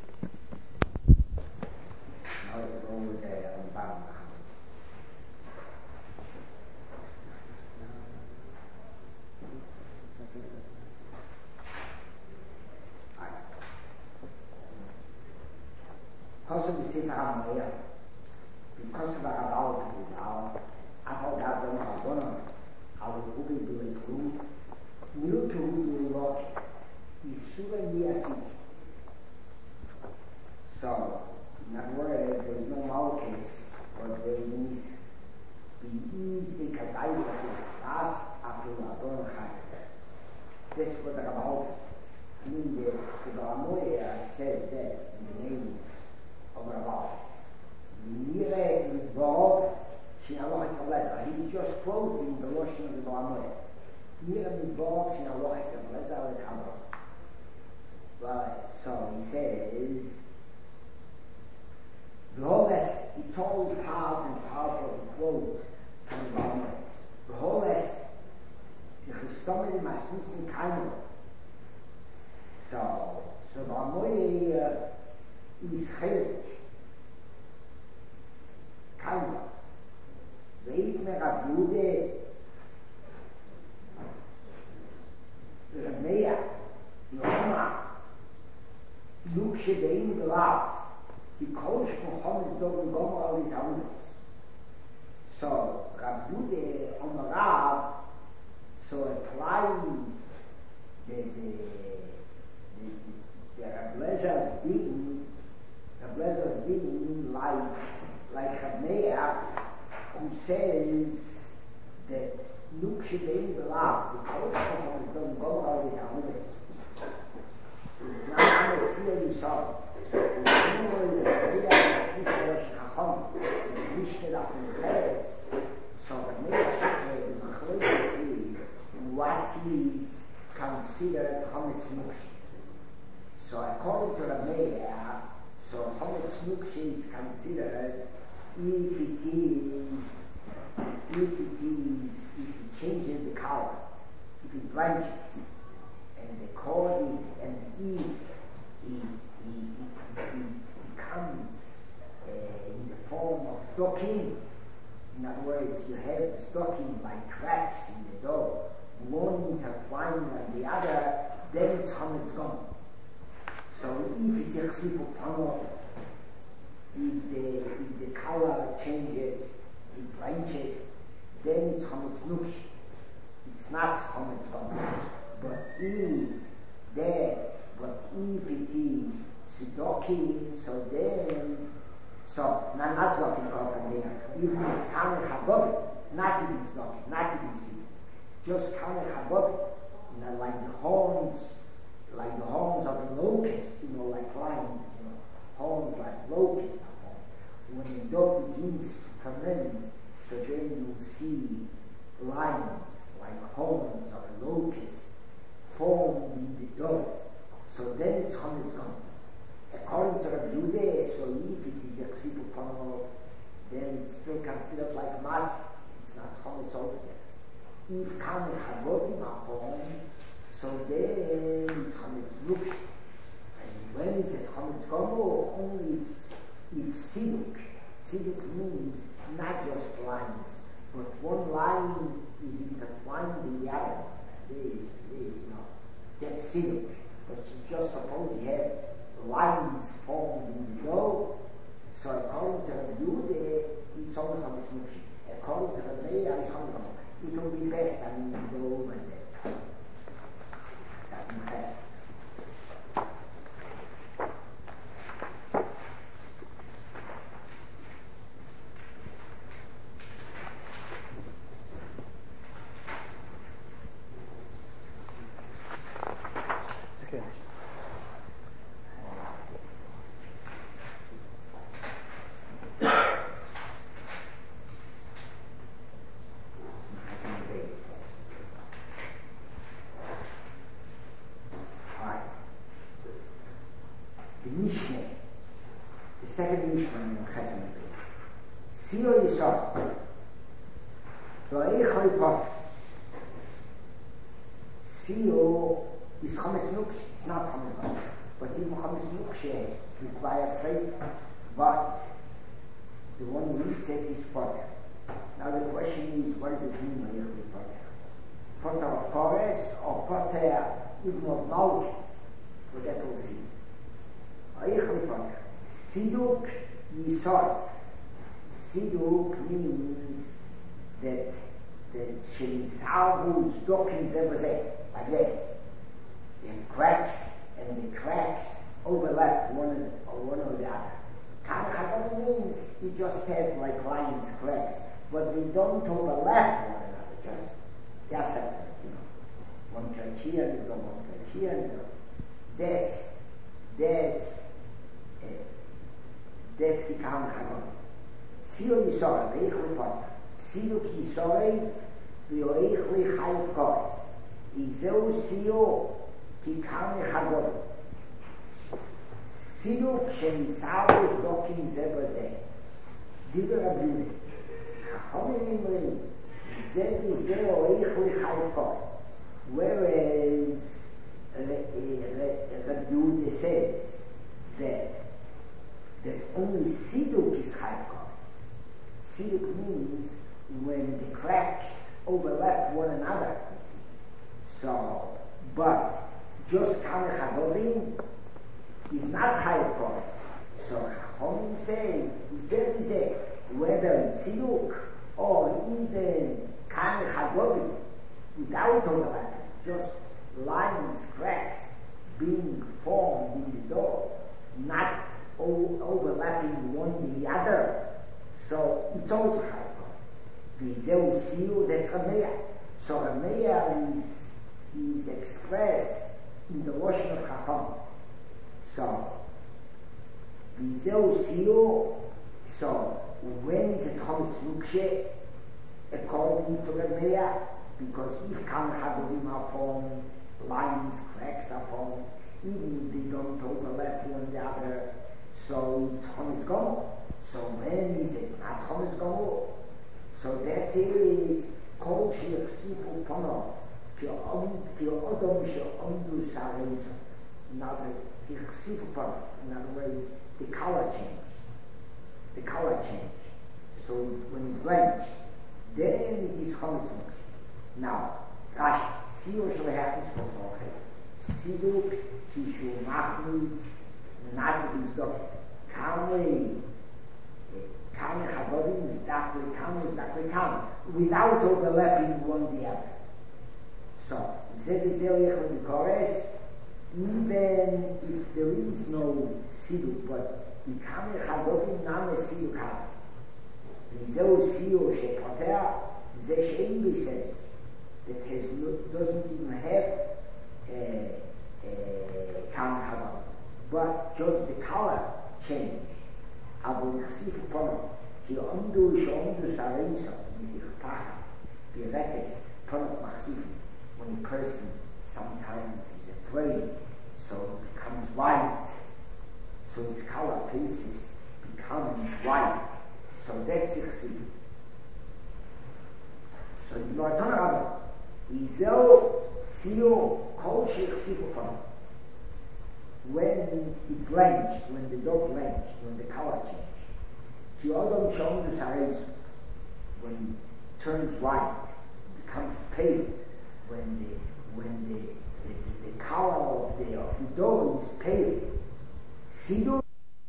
Also, we see Mahamaya, because of the Kabbalah, now, Apple Gabon, Rabbonon, how we will be doing through. New to who look is Suga Yasi. So, in other words, there is no Malchus, but there is the ease because I was fast after Adon Chai. That's what the Kabbalah is. I mean, the, the Bahamoya says that in the name of Rabbi. Nire Midvov, Shinaloch Kabbalah. He's just quoting the Lashon of the Bahamoya. Nira Midvov, Shinaloch Kabbalah. But so he says, the whole rest, it's all part and parcel of the quote from the Bahamoya. The whole rest, the Christomid must listen kind of. So, so the Bahamoya is Chelik. Kind of. Wait me Rav Yude, Rav Meir, Yohana, Luke Shedein Belav, the Kosh Mohammed Dogon Gomer Ali Tamunis. So, Rav Yude on the Rav, so applies the, the, the, the Rav Lezer's being, Rav Lezer's being like, like Rav Meir, who says that Luke Shedein Belav, the Kosh Mohammed Dogon Gomer Ali Tamunis. Now I'm a seer you saw. So, the Gemara is a Rav Meir, Rosh Chacham, the Mishnah of the Cheres. So, Rav Meir should the Machlokes is what is considered Chametz Mukshi. So, according to Rav Meir, so Chametz Mukshi is considered if it is, if it is, if it changes the color, if it branches, and the cord, and if it, it, it, it becomes uh, in the form of stocking. In other words, you have the stocking by cracks in the dough, one intertwined and the other, then it's Chametz gone. So if it's Yechsif Pano, if the, if the color changes, it branches, then it's Chametz Nukshi. It's not Chametz gone. But if there, but if it is Tzedokim, so then, so, not, not Tzedokim, Korban there, even Kane Chagobim, not even Tzedokim, not even Tziduk, just Kane Chagobim, you know, like the horns, like the horns of a locust, you know, like lions, you know, horns like locusts. When the dough begins to ferment, so then you'll see lines like horns of a locust formed in the dough. So then it's Chometz Gomel. According to Rabbi Yehuda, so if it is a Ksibu Panel, then it's still considered like Matzah. It's not Chometz altogether. If Kane Chagobim are formed, so then it's Chometz Nuksh. And when it's at Chometz Gomel, only if, if Siduk. Siduk means not just lines, but one line is intertwined in the other. There is, there is, you know, that's Siduk. But you just suppose you have lines formed in the dough, so according to Rabbi Yehuda, it's only Chometz Nuksh. According to Rabbi Meir, it's Chometz Gomel. It will be best, I mean, to go over that. That will have. Second Mishnah in Chesed Beis. Sio Yisrael. V'eichoi Pot. Sio is Chometz Nuksh. It's not Chometz Nuksh. But even Chometz Nuksh requires sleep. But the one who eats it is Potter. Now the question is, what does it mean by Eichoi Potter? Potter of Kores or Potter even of Malchus? So that we'll see. Eichoi Potter. Siduk Yisod. Siduk means that that Shemisavu Zdokim Zebazeh, like this. It cracks, and the cracks overlap one or one or the other. Kane Chagobim means you just have like lines cracks, but they don't overlap one another. Just they're separate, you know. One crack here and one crack here and that's that's. Uh, That's the Kane Chagobim. Sio Yisrael, Eichli Potter. Siduk Yisrael, V'Eichli Chayiv Kores. Izeu Sio, Ki Kane Chagobim. Siduk Shemisavu Zdokim Zeh B'Zeh. Diber Rabbi Yehuda. Chachomim Imri, Zeh V'Zeh Eichli Chayiv Kores. Whereas Rabbi Yehuda says that that only Siduk is Chayiv Kores. Siduk means when the cracks overlap one another. So, but just Kane Chagobim is not Chayiv Kores. So Chachomim say, Zeh whether it's Siduk or even Kane Chagobim without overlapping, just lines, cracks being formed in the dough, not overlapping one the other, so it's also Chayiv Kores. V'zeu Sio, that's Rameya. So Rameya is is expressed in the Lashon of Chacham. So V'zeu Sio. So when is it Chometz Nuksh? According to Rameya, because if Kane Chagobim are formed, lines, cracks are formed, even if they don't overlap one the other. So it's Chometz Gomel. So when is it not Chometz Gomel? So that is Kol Sheyachsifu Pono Ki Odom She'omdu Sareza. In other words, Yachsifu Pono. In other words, the color change. The color change. So when it blanks, then it is Chometz Nuksh. Now, Rashi, see what happens for Zohar. Siduk Kishu Machmit Nasib is Dok. Kane Kane Chagobim is Dakle Kane is Dakle Kane, without overlapping one the other. So, Zeh V'Zeh Eichli Kores, even if there is no Siduk, but Ikame Chagovim Name Siduk Ha. וזהו סיור שפותח, זה שאין בישראל, that has, doesn't even have Kam Chagovim. But just the color changed. אבל נחשיף פונו, כי עומדו שעומדו סעריסו, מלכפחה, ברקס, פונו מחשיף. When a person sometimes is afraid, so it becomes white. So his color pieces become white. So that's Ichsiv. So the Marton Rabbi, Izeo Sio Kol Sheichsiv Upon. When it blanched, when the dog blanched, when the color changed. Ki Odom Shom Dusareis, when it turns white, it becomes pale. When the when the the, the color of the of the dog is pale. Sidu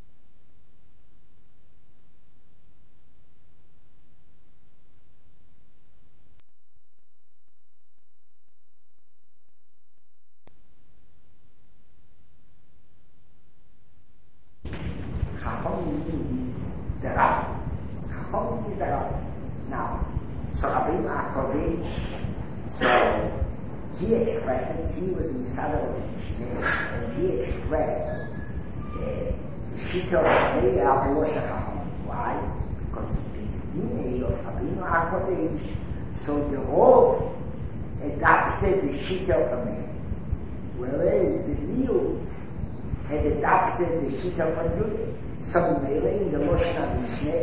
Chacham is the Rabbi. Chacham is the Rabbi. Now, so Rabbi Achavi, so he expressed it, he was in Sadar and he expressed the Shita of Rabbi Achavi. Why? Because it is the name of Rabbi Achavi. So the Rov adapted the Shita of Rabbi, whereas the Miut had adopted the Shita of Rabbi. Some Mele in the Loshen HaMishneh,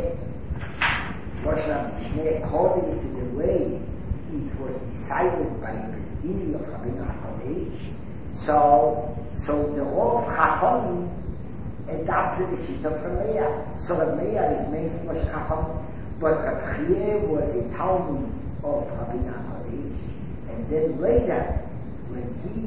Loshen HaMishneh, according to the way it was decided by the Bezdini of Rabbeinu HaKodesh, so, so the Rov Chacham adopted the Shita of Rameya. So Rameya is made from Loshen Chacham, but Rabchie was a Talmud of Rabbeinu HaKodesh, and then later, when he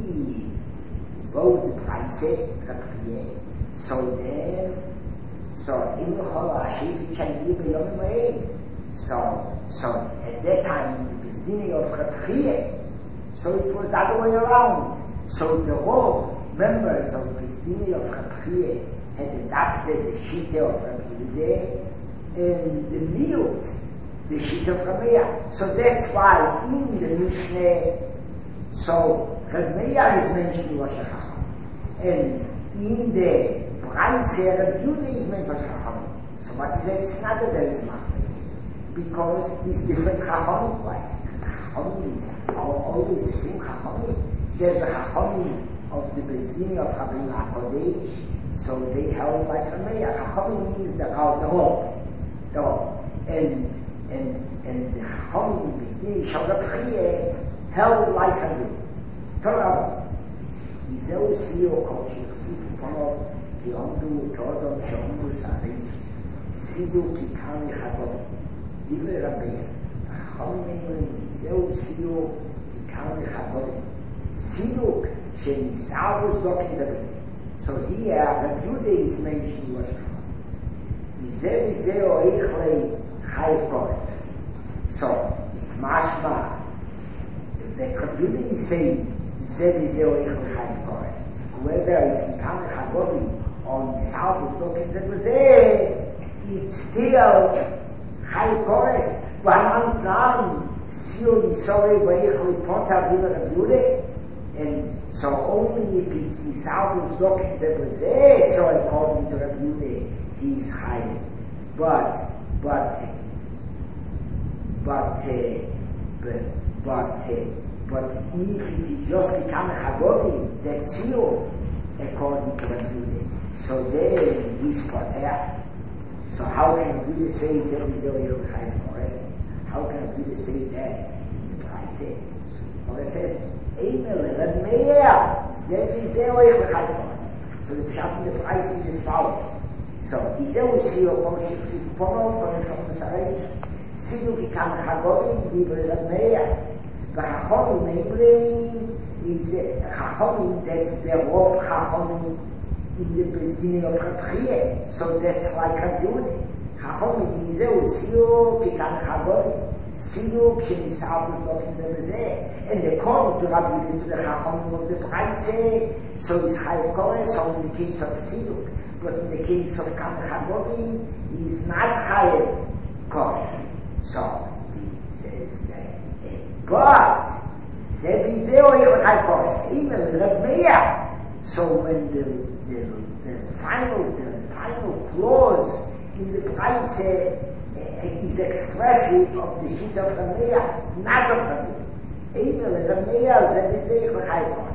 wrote the price, Rabchie, so then So in the whole Ashif can be beyond way. So so at that time the beginning of Rabchie, so it was the other way around. So the whole members of the beginning of Rabchie had adopted the Shita of Rabbi Yehuda and the Miut, the Shita of Rameya. So that's why in the Mishneh, so Rameya is mentioned in Rosh Hashanah, and in the Braise Rabbi Yehuda is meant for Chachamim. So what is it? It's not that there is Machmedis, because it's different Chachamim. Why? Chachamim is always the same Chachamim. There's the Chachamim of the Bezdini of Rabbeinu HaKodesh, so they held like Rameya. Chachamim means the Rov, the Rov, and and and the Chachamim Bezdini Shal Rabchie held like Rameya. Torah, Izeu Sio Kol Sheichsiv Upon. כי עומדו כאודום שעומדו סעריס, סידו כי קם יחדו, דיבר רבי, החכמים זהו סידו כי קם יחדו, סידו שניסעו סדוקים זה בזה. So here, Rabbi Yehuda is mentioned was מזה וזה הולך לחי פורס. So, it's mashma, that Rabbi Yehuda is saying, מזה וזה הולך לחי פורס. Whether it's in Kam Chagovim, on Salvus Dokin Zebuzeh, it's still Chai Kores, Vaman Tram, Sio Nisore, Vayechli Ponta, Vila Rabbi, and so only if it's in Salvus Dokin Zebuzeh, so according to Rabbi, he's Chai. But, but, but, uh, but, but, uh, but if it is just Kam Chagovim, that's Sio, according to Rabbi. So then he's poter. So how can we say Zev Zev Chayim Kores? How can we say that in the price? So Kores says, Eimel Rameya Zev Zev Chayim Kores. So the pshat in the price is as follows. So Izeu Sio Kol Sheichsiv Upon Kol Shom Sareis Sidu Kikam Chagovim Divrei Rameya. V'Chachomim namely is Chachomim, that's the Rov Chachomim in the beginning of Rabchie. So that's like Rabbi Yehuda. Chachomim Izeu Sio Kikam Chagovim Sidu K'Nisavus Dokin Zebezeh. And according to Rabbi Yehuda, to the Chachomim of the Braise, so is Chayv Kores on the case of Siduk. but in the case of Kan Chabobim, he's not Chayev Kohen. So, it says, uh, but, Zebizeo Yichai Kohen, even Reb Meir. So when the, the, the final, the final clause in the price uh, uh, is expressive of the sheet of Reb Meir, not of Reb Meir. Even Reb Meir, Zebizeo Yichai Kohen.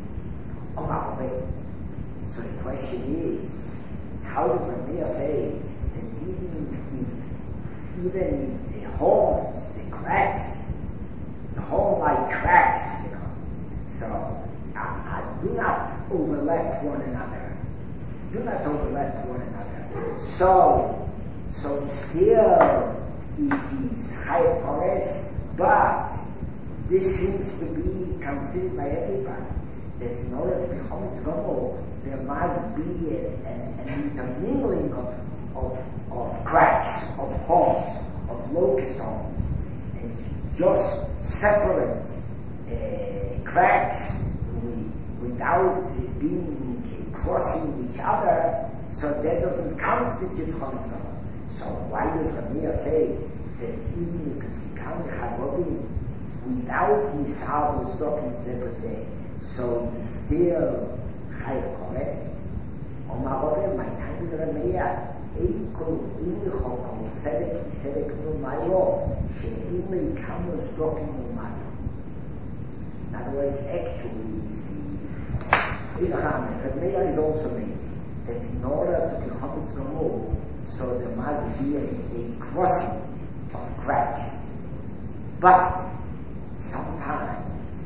So the question is, how does Reb Meir say that even, even the horns, the cracks, the horn-like cracks, you know, so uh, uh, do not overlap one another. Do not overlap one another. So, so still it is Chayev Kores, but this seems to be considered by everybody. That in order to be Chometz Gadol, there must be a, a, an intermingling of, of, of cracks, of horns, of locust horns. And just separate uh, cracks with, without being uh, crossing each other, so that doesn't constitute Chometz Gadol. So why does Reb Meir say that even you can see Kan Chabobim without Nisavos Dokim Zebazeh? So it is still Chayev Kores. Omar Rabbe, my time with Reb Meir, Ein kol in chokol sedek sedek no mayo, she'im leikamus dokim no mayo. In other words, actually, you see, Reb Meir is also made that in order to be Chometz Gadol, so there must be a, a crossing of cracks. But sometimes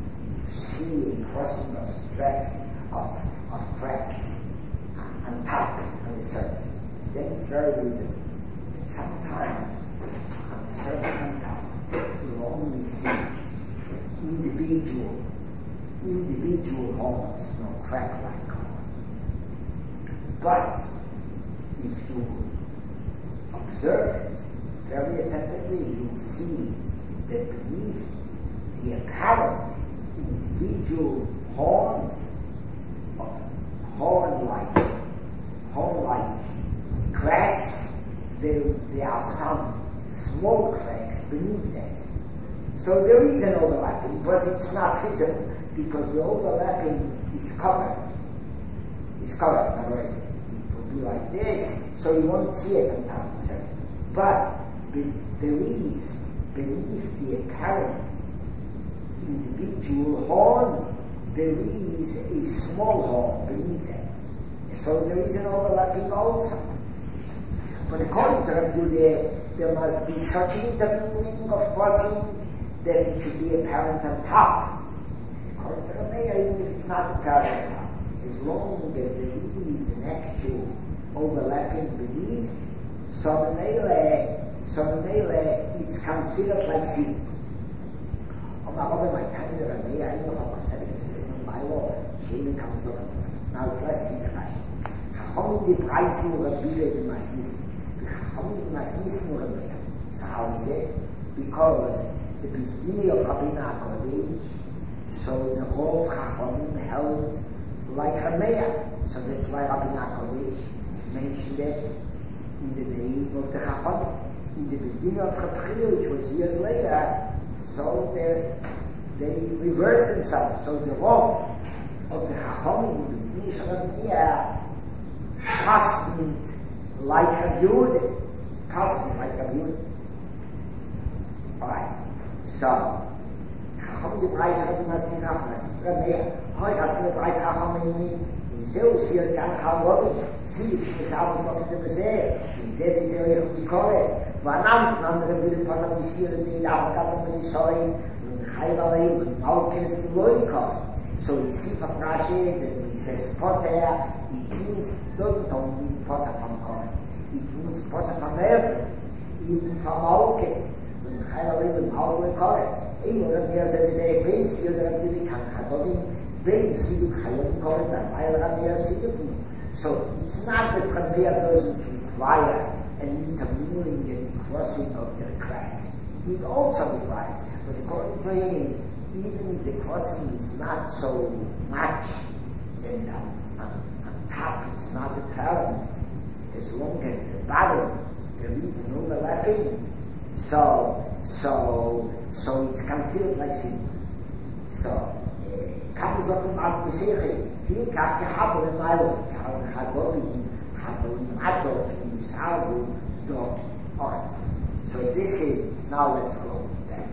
see a crossing of cracks, of, of cracks on top of the surface. Then it's very visible. But sometimes on the surface on top, you only see individual, individual horns, no crack-like horns. But if you observe it very attentively, you will see that beneath the apparent individual horns of horn-like, horn-like cracks, there, there are some small cracks beneath that. So there is an overlapping, but it's not visible because the overlapping is covered. It's covered, in other words, it will be like this, so you won't see it on top of the surface. But there is, beneath the apparent individual horn, there is a small horn beneath that. So there is an overlapping also. But according to Rabbi Yehuda, there must be such an intermingling of crossing that it should be apparent on top. According to Rabbi Meir, even if it's not apparent on top, as long as there is an actual overlapping beneath, so Mele, so Mele, it's considered like sin. Now let's see the Rashi. Chachomim di Preisen Rabbi de Masnis. Chachomim di Masnis no Rabbi. So how is it? Because the Bizdini of Rabbeinu HaKodesh, so the whole Chachomim held like Rabbeinu. So that's why Rabbeinu HaKodesh mentioned it in the name of the Chachomim. In the Bizdini of Rabbi, which was years later, so they, they reversed themselves. So the law of the Chachomim was Nisha Pasment like a Yehuda. Pasment like a Yehuda. Alright. So, Chachomim the Preis Rabbi Masih Chachmas. Rabbi, Hoi Chachomim the Preis Chachomim Zeu Sir Kan Chabobim. See if she was out of the Bezeh. He said, He said, He Kores. Vanam, andere will panamisieren, die Nachgaben mit Säulen, und Heilerei, und Malkens, die Loikos. So we see from Rashi that he says Potter, it means don't only Potter from Kores. It means Potter from everything, even from Malkens, und Heilerei, und Malkens. Even when there is a base, you're going to be Kankadobin, base, you Chayev Kores, and Heilerei, so it's not that Rabbi doesn't require an intermingling and crossing of their cracks. It also requires, but according to him, even if the crossing is not so much, and on, on, on top, it's not a permanent. As long as the bottom, there is an overlapping, so, so, so it's considered like sin. So, comes up in Mount Mesech, viel kach gehabel in Milo, Chagobi, Habel in Adolf, in Salvo, Dot, Alright. So this is, now let's go back.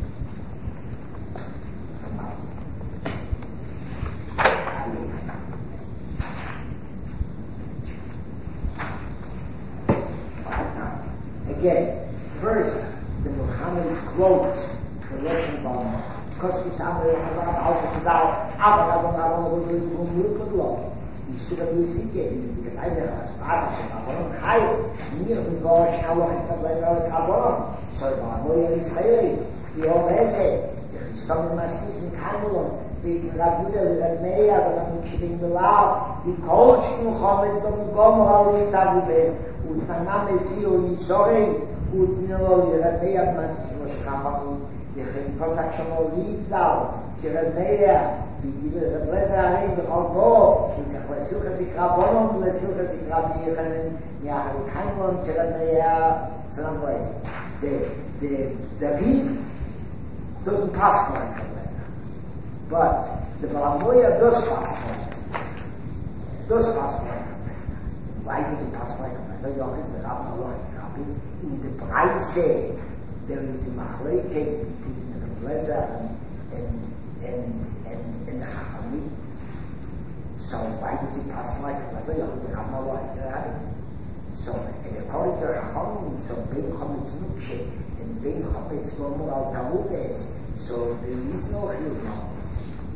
Again, first, the Muhammad's quotes the Russian bomb. Because we saw the Alpha Kazal, Alpha Kazal, Alpha you should have been seeking because I never was fast. I want to hide. Me, I'm going to go and come back out of Kabbalah. So, I'm going to say, the old essay, the Christian Masters in Kabbalah, the Rabuda, the Meya, the Ramushing the Law, the Coach Muhammad, the Gomorrah, the Tabubes, with Taname Sio, the Sorry, with Nilo, the Rabeya Masters, was Kabbalah, the Himposakshon leaves out, the Rabeya. the pleasure in the whole in the Silka Zikrabon, the Silka Zikrabi, yeah, the kind one, Cheranaya, some ways. The, the, the beef doesn't pass for like a pleasure. But the Balamoya does pass for like a pleasure. Does pass for like a pleasure. Why does it pass for like a pleasure? Yochid, the Rabbi, Yochid, in the Braise, there is a machlei case between the pleasure and, and, and in the Chachamim. So why does it pass like a pleasure? So in according to Chachamim, so bein chametz nukshe and bein chametz gomor al tarudes, so there is no chiyuv malchus.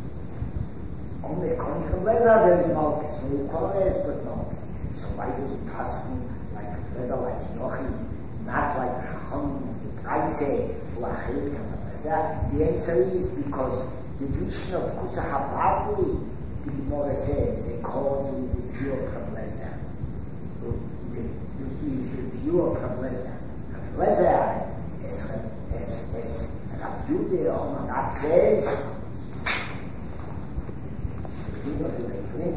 Only according to pleasure there is malchus, no kores but malchus. So why does it pass like a pleasure, like Yochi, not like Chachamim, the Braise, who are chiyuv pleasure? The answer is because the Mishnah of Kusach HaBavli, the Gemara says, they call to the pure Prableza. The, the, the pure Prableza. Prableza is, is, is Rav Yude or Rav says, you know the way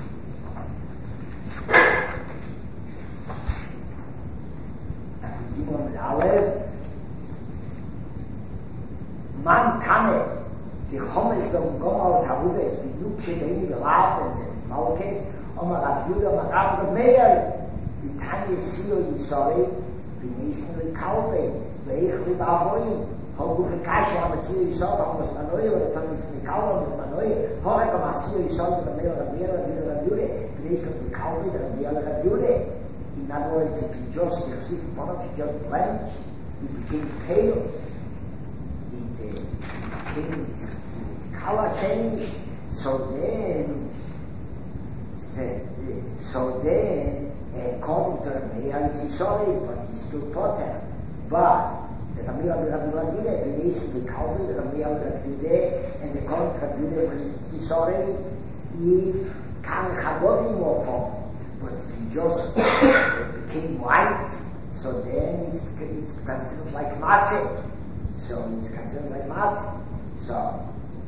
you know the Aleph, Man Tane, the Chomesh don't go out of Tarudes, the Nukshe, the Hini, the Lav, and the Malkes, Oma Rav Yudah, Oma Rav the Meir, the Tanya Sio Yisori, the Nisan, the Kalbe, the Eich, the Bavoim, Hogu, the Kashi, Amatir Yisori, Homus Manoia, the Tanis, the Kalbe, Homus Manoia, Horek, Oma Sio Yisori, the Meir, the Meir, the Rav Yudah, the Nisan, the Kalbe, the Meir, the Rav Yudah. In other words, if you just, you see, if you just blemish, you became pale, it became this color change, so then, so then, according to the Meir, it's sorry, but he's still potter. But the Meir of the Rabbi Yudah, the nation, the Kalbi, the Meir of the Yudah, and the contract Yudah, when he's sorry, he can't have any more form. But if he just became white, so then it's, it's considered like matzah. So it's considered like matzah. So,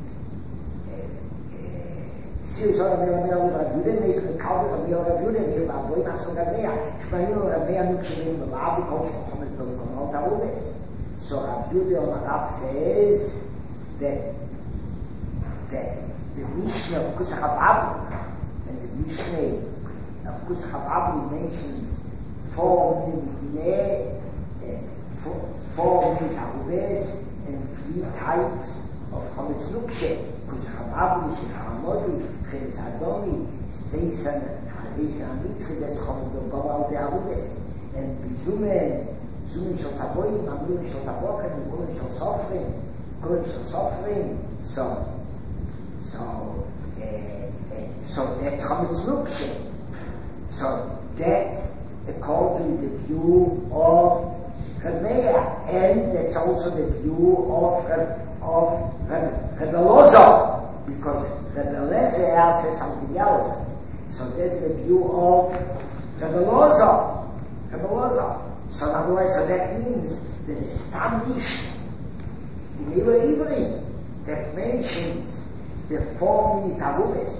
si io sono mia mia una giude ne sono caldo la mia ora giude ne va poi ma sono mia spagnolo la mia non c'è in la abu coach come to come alta udes. So a giude on Rab says that that the Mishnah of Kusach HaBavli and the Mishnah of Kusach HaBavli mentions four minute four four minute udes and three types of chametz nukshe. Kusach HaBavli, Shifra Hamodi, Cheretz Adomi, Zeisan, Zeisan Mitzri, that's coming to go out the Arudes. And Bizumen, Zumen Shal Taboyim, Amrim Shal Tabokan, Gulen Shal Sofrim, Gulen Shal Sofrim. So, so, uh, uh, so that's Chametz Nukshe. So that, according to the view of Remeah, and that's also the view of of Rebbe Lozo, because Rebbe Lezer says something else. So that's the view of Rebbe Lozo. Rebbe Lozo. So in other words, so that means that it's established in Eber Ivri that mentions the four minute Arudes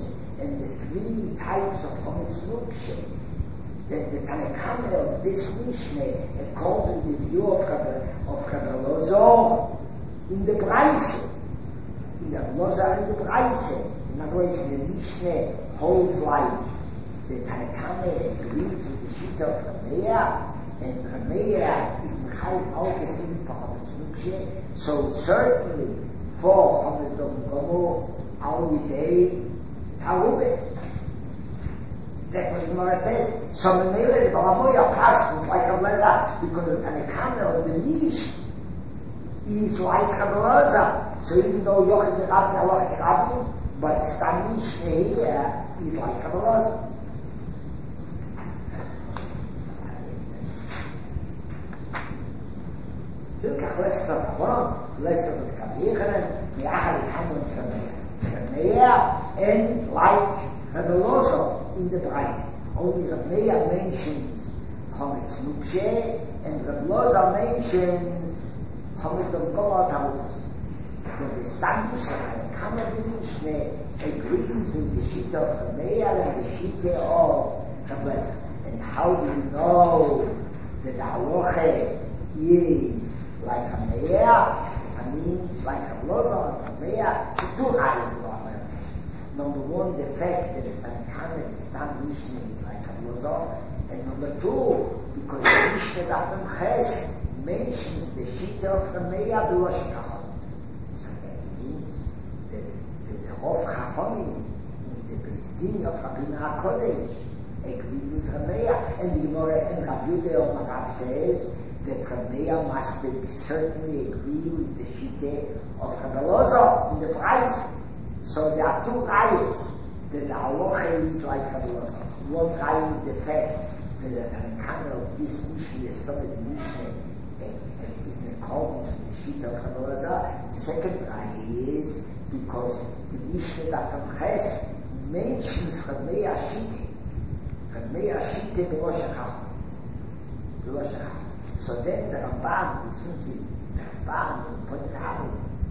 and the three types of Chometz Nukshe, that the Tanakame of this Mishnah, according to the view of Rabbi Elazar, in the Braise, in the Elazar in the Braise, in other words, the Mishnah holds like the Tanakame agrees with the Shita of Rameya, and Rameya is Mechayiv Al Kesim for Chometz Nukshe, so certainly for Chometz Dom Gomo Al Yidei Tarubes. That's what the Gemara says. So Memele the Balamoya Pascus like Rabbi Elazar, because the Tanakame of the Mish is like Rabbi Elazar. So even though Yochid the Rabbi Allah the Rabbi, but Stam Mishnah here is like Rabbi Elazar. Hilkach Lester Rabbanon, Lester was Kabirchen, Me'achal Kanon Rameya, and like Rabbi Elazar in the price. Only Rameya mentions Chometz Nukshe, and Rabbi Elazar mentions Chometz Dom Gomo Tarubes. But the Stam Mishnah and the Kameh Mishnah agrees in the Shita of Rameya and the Shita of Rabbi Elazar. And how do you know that the halacha is like Rameya? I mean, like Rabbi Elazar and Rameya, so two ayahs of our Number one, the fact that the Tanakame, the Stam Mishnah is like Rabbi Elazar, and number two, because the Mishnah Daf Mem Ches mentions the Shita of Rameya b'Loshen Chacham. So that means that the Rov Chachamim in the Beis Din of Rabbeinu HaKodesh agree with Rameya, and the Gemara and Rav Yehuda Omer says that Rameya must be certainly agree with the Shita of Rabbi Elazar in the price. So there are two rayos that the halacha is like Rabbi Elazar. One raya is the fact that the Tanakame of this Mishnah, the Stomach Mishnah, is in accordance with the Shita of Rabbi Elazar. Second raya is because the Mishnah Daf Mem Ches mentions Rameya Shita. Rameya Shita b'Loshen Chacham. B'Loshen Chacham. So then the Ramban, which means the Ramban will point out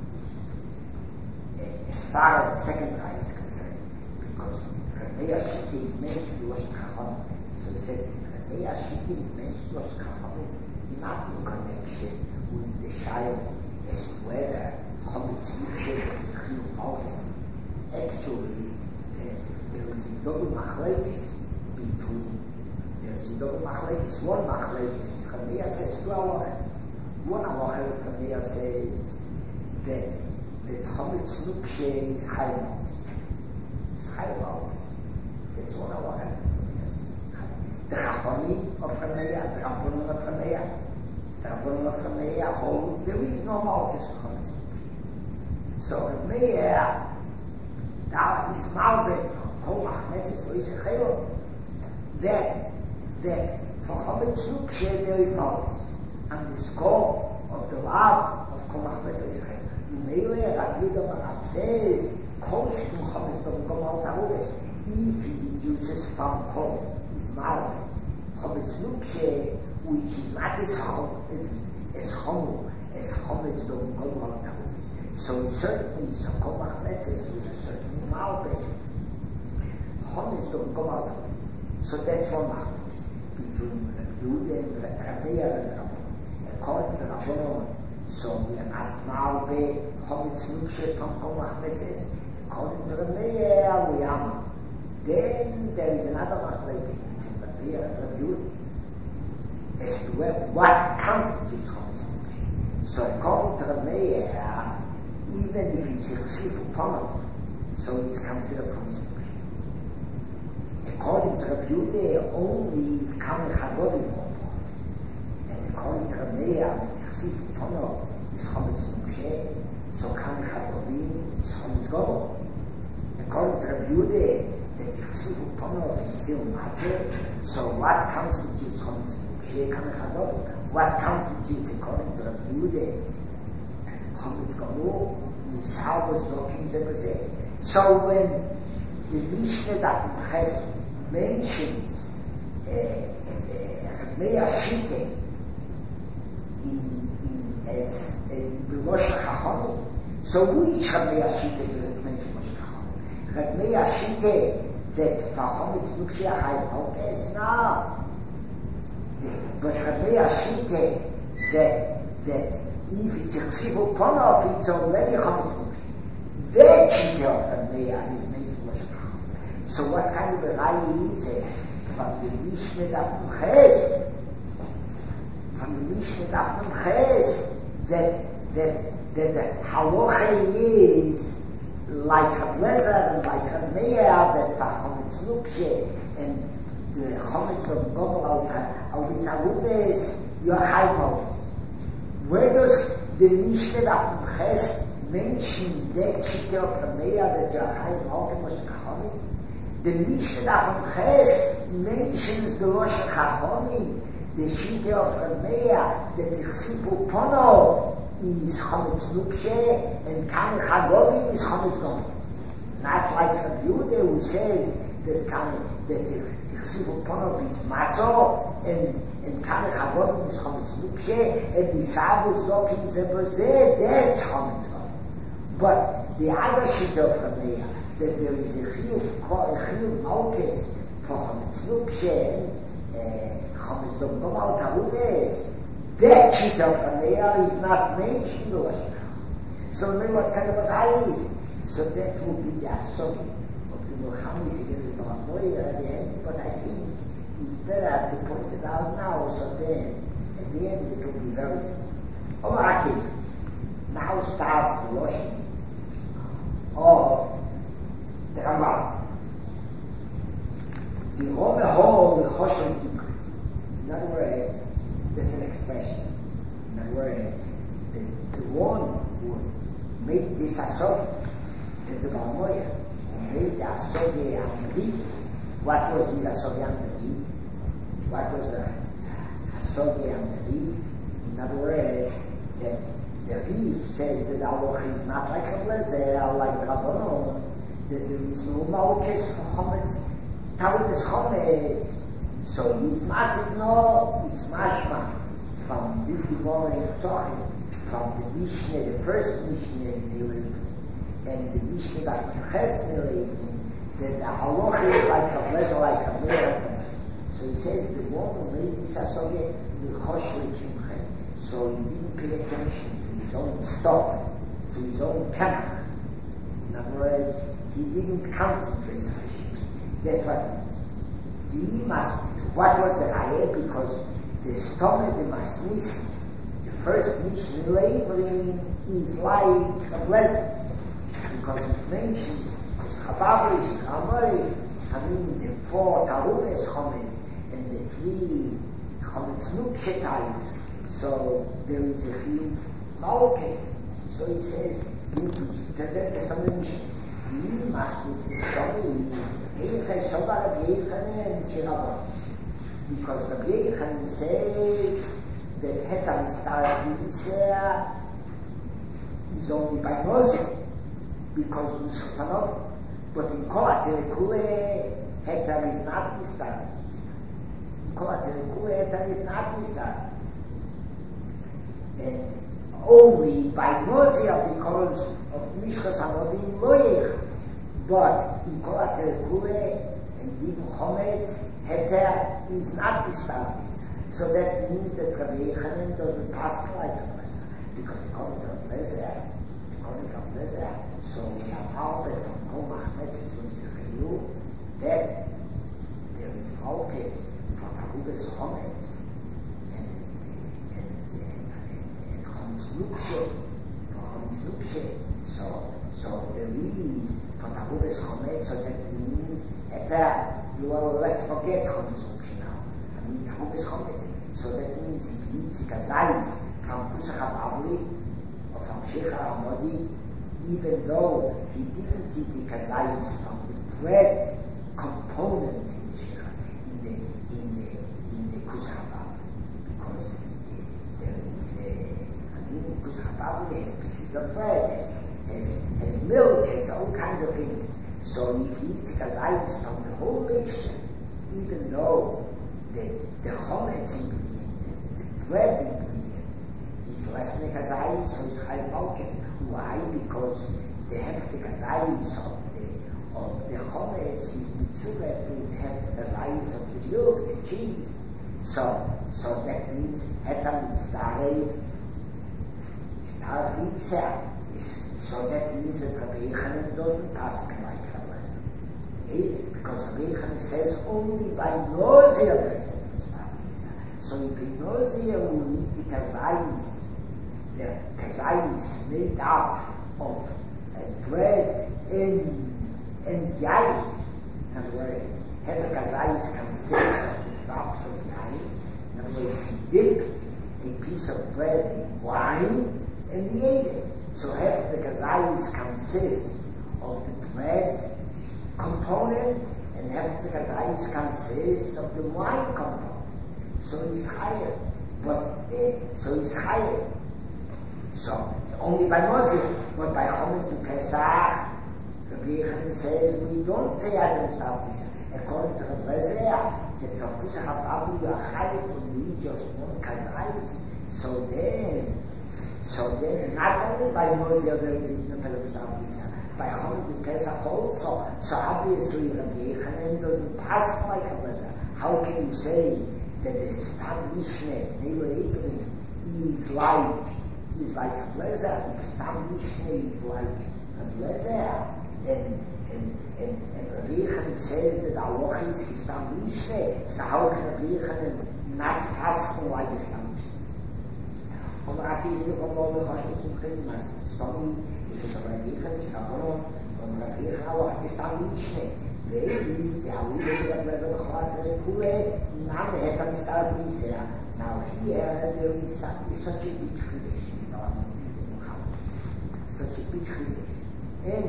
as far as the second raya is concerned, because Rameya Shita is mentioned in Loshen Chacham. So he said, Rameya Shita is mentioned in Loshen Chacham, not in connection with the Shayla as to whether Chometz Nukshe is a Chiyuv Malchus. Actually, uh, there is a double machlekes between, there is a double machlekes. One machlekes is Rameya says two halachas. One halacha that Rameya says that that Chometz Nukshe is Chayim. It's Chayim. That's one halacha. The Chachamim of Rameya, the Rabbanon of Rameya, the Rabbanon of Rameya hold there is no Malchus for Chometz Nukshe. So Rameya, that is Malbeh, Kol Achmetzes, or is a Chayim. That, that for Chometz Nukshe there is Malchus. And the scope of the love of Kol Achmetzes is Chayim. Meile, Rav Yehuda Omer says, Kol Shekun Chometz Dom Gomo Tarubes, if he deduces from Kol, is Malbeh. Chometz Nukshe, which is not as Chomu, as Chometz Dom Gomo Tarubes. So it certainly is a Kol Achmetzes with a certain Malbeh. Chometz Dom Gomo Tarubes. So that's one Malbeh between Rav Yehuda and Rameya and Rabbanon. According to Rabbanon, so we are not Malbeh Chometz Nukshe from Kol Achmetzes. According to Rameya, we are. Then there is another machlekes between Rameya and Rav Yehuda as to what constitutes Chometz Nukshe. So according to Rameya, even if it's a Chsifu Pono, so it's considered Chometz Nukshe. According to Rav Yehuda, only Kameh Chagodim involved. And according to Rameya, Chsifu Pono is Chometz Nukshe, so Kameh Chagodim is Chometz Gomo. According to Rav Yehuda, that the Chsifu Pono is still matter, so what constitutes Chometz Nukshe, Kameh Chagodim? What constitutes, according to Rav Yehuda, Chometz Gomo, is how was doctrines ever say. So when the Mishnah Daf Mem Ches mentions Rameya Shita in, in as in Loshen Chacham, so which Rameya Shita does it mention Loshen Chacham? Reb Meir Shite, that for Chometz Nuksheh Chayim Malkes, no. But Reb Meir Shite, that, that if it's Yichsivu Ponov, it's already Chometz Nuksheh. That Shite of Reb Meir is made Lashon Chacham. So what kind of a raya is it? From the Mishneh Daf Nun Ches, from the Mishneh Daf Nun Ches, that, that, that the halacha is like Reb Lezer and like Reb Meir, that for Chometz Nuksheh and the Chometz of Gomel al Vitarudes, you're high modes. Where does the Mishneh Daf Nun Ches mention that Shite of Reb Meir that you're high modes? The Mishneh Daf Nun Ches mentions the Lashon Chachomim, the Shite of Reb Meir, that Yichsivu Pono is Chometz Nuksheh and Kan Chagobim is Chometz Gomel. Not like Reb Yehuda who says that Kan that Yichsivu Pono is Matzo and and Kan Chagobim is Chometz Nuksheh and Bisavus Dokim Zebozeh, that's Chometz Gomel. But the other Shite of Reb Meir, that there is a Chiyuv Malkes for Chometz Nuksheh, Chometz Gomel Tarudes, that Shite of Reb Meir is not mentioned in the Lashon Chacham. So remember what kind of a guy is. So that will be the Asogi of the Milchamis against the Moyer at the end, but I think it's better to point it out now, so then at the end it will be very simple. Alright, now starts the Lashon of the Rambam. The Romehol, the Choshen Ikri. In other words, there's an expression. In other words, the, the one who made this Asogi is the Baal Moyer, who made the Asogi Amri. What was the Asogi Amri? What was the Asogi Amri? In other words, that the Riv says that Allah is not like a Lezer, like the Rabbanon, that there is no Malkes for Chometz, Tarudes Chometz. So he's matzit no, it's mashma from this Gemara in Psochim, from the Mishneh, the first Mishneh in the Leibin, and the Mishneh that Ches in the Leibin, that the halacha is like a pleasure, like a miracle. So he says the one who made this Asogi will chosh lekimchem. So he didn't pay attention to his own stuff, to his own kanach. In other words, he didn't concentrate sufficiently. That's what he means. He must. What was the ayah? Because the stomach, the masnis, the first mission laboring is like a blessing. Because it mentions, because Chababri, Kamari, I mean the four Tarudes Chometz and the three Chometz Nuksheh types. So there is a few Malkes. So he says, there's something he must be the story. Because the Yechanan says that Heter Mitzvah Yisrael is only by Moshe, because of Mishchasanov. But in Kol HaTerekule, Heter is not Mitzvah. In Kol HaTerekule, Heter is not Mitzvah. And only by Moshe, because of Mishchasanov in Loyech. But in Kol HaTerekule, and even Chometz, Heter is not established. So that means that Rabbi Yechanan doesn't pass like a Lezer. Because according to Lezer, according to Lezer, so we have out that from Kol Machmetzes Yisraelu, that there is Malkes for Tarudes Chometz, and and Chometz Nuksheh, for Chometz Nuksheh. So, so there is for Tarudes Chometz, so that means Heter. Well, let's forget Chometz Nuksheh now. I mean, Tarudes Chometz. So that means if he eats Kazayis from Pusach HaBavli or from Sheikh HaRamodi, even though he didn't eat the Kazayis from the bread component in the Sheikh, in the in the in the Pusach HaBavli, because there is a, I mean, Pusach HaBavli has pieces of bread, has, has, has milk, has all kinds of things. So if he eats Kazayis from the whole mixture, even though the the Chometz ingredient, the bread ingredient, is less than Kazayis, so it's high Malkes. Why? Because they have the Kazayis of the of the chometz is mitzvah to have the rise of the milk, the cheese. So, so that means heter mitzvah, mitzvah so that means that Rabbi Yochanan doesn't pass like Rabbi Lezer. Because Rabbi Yochanan says only by nausea there is a mitzvah. So if the nausea will need the kazayis, the kazayis made up of uh, bread and and yayin. In other words, heter kazayis consists of drops of yayin. In other words, he dipped a piece of bread in wine and he ate it. So half the kazayis consists of the bread component and half the kazayis consists of the wine component. So he's higher. But it, so he's higher. So only by nausea, but by chometz to Pesach, the Rabbi says we don't say Adam Stavisa. According to the Lezer, that the Pesach HaPavu you are higher when we just one kazayis. So then So then, not only by nausea there is in the Pesach Pizza, by chometz the Pesach also. So obviously, Rabbi Yochanan doesn't pass like a Lezer. How can you say that the Stam Mishneh, Neighbor Ikrim, is like, is like a Lezer? If Stam Mishneh is like a Lezer, and and and, and Rabbi Yochanan says that Aloch is Stam Mishneh, so how can Rabbi Yochanan not pass like a Stam Mishneh? Und er hat diese Kontrolle verstanden können, was Stomi, ich ist aber nicht, ich habe noch, und er hat hier auch, ist dann nicht schnell. Weil, der Auge, der Bläser, der Chorze, der Kuhle, Name hat er nicht da, wie sehr. Now here, there is such a big tradition in our Muhammad. Such a big tradition. And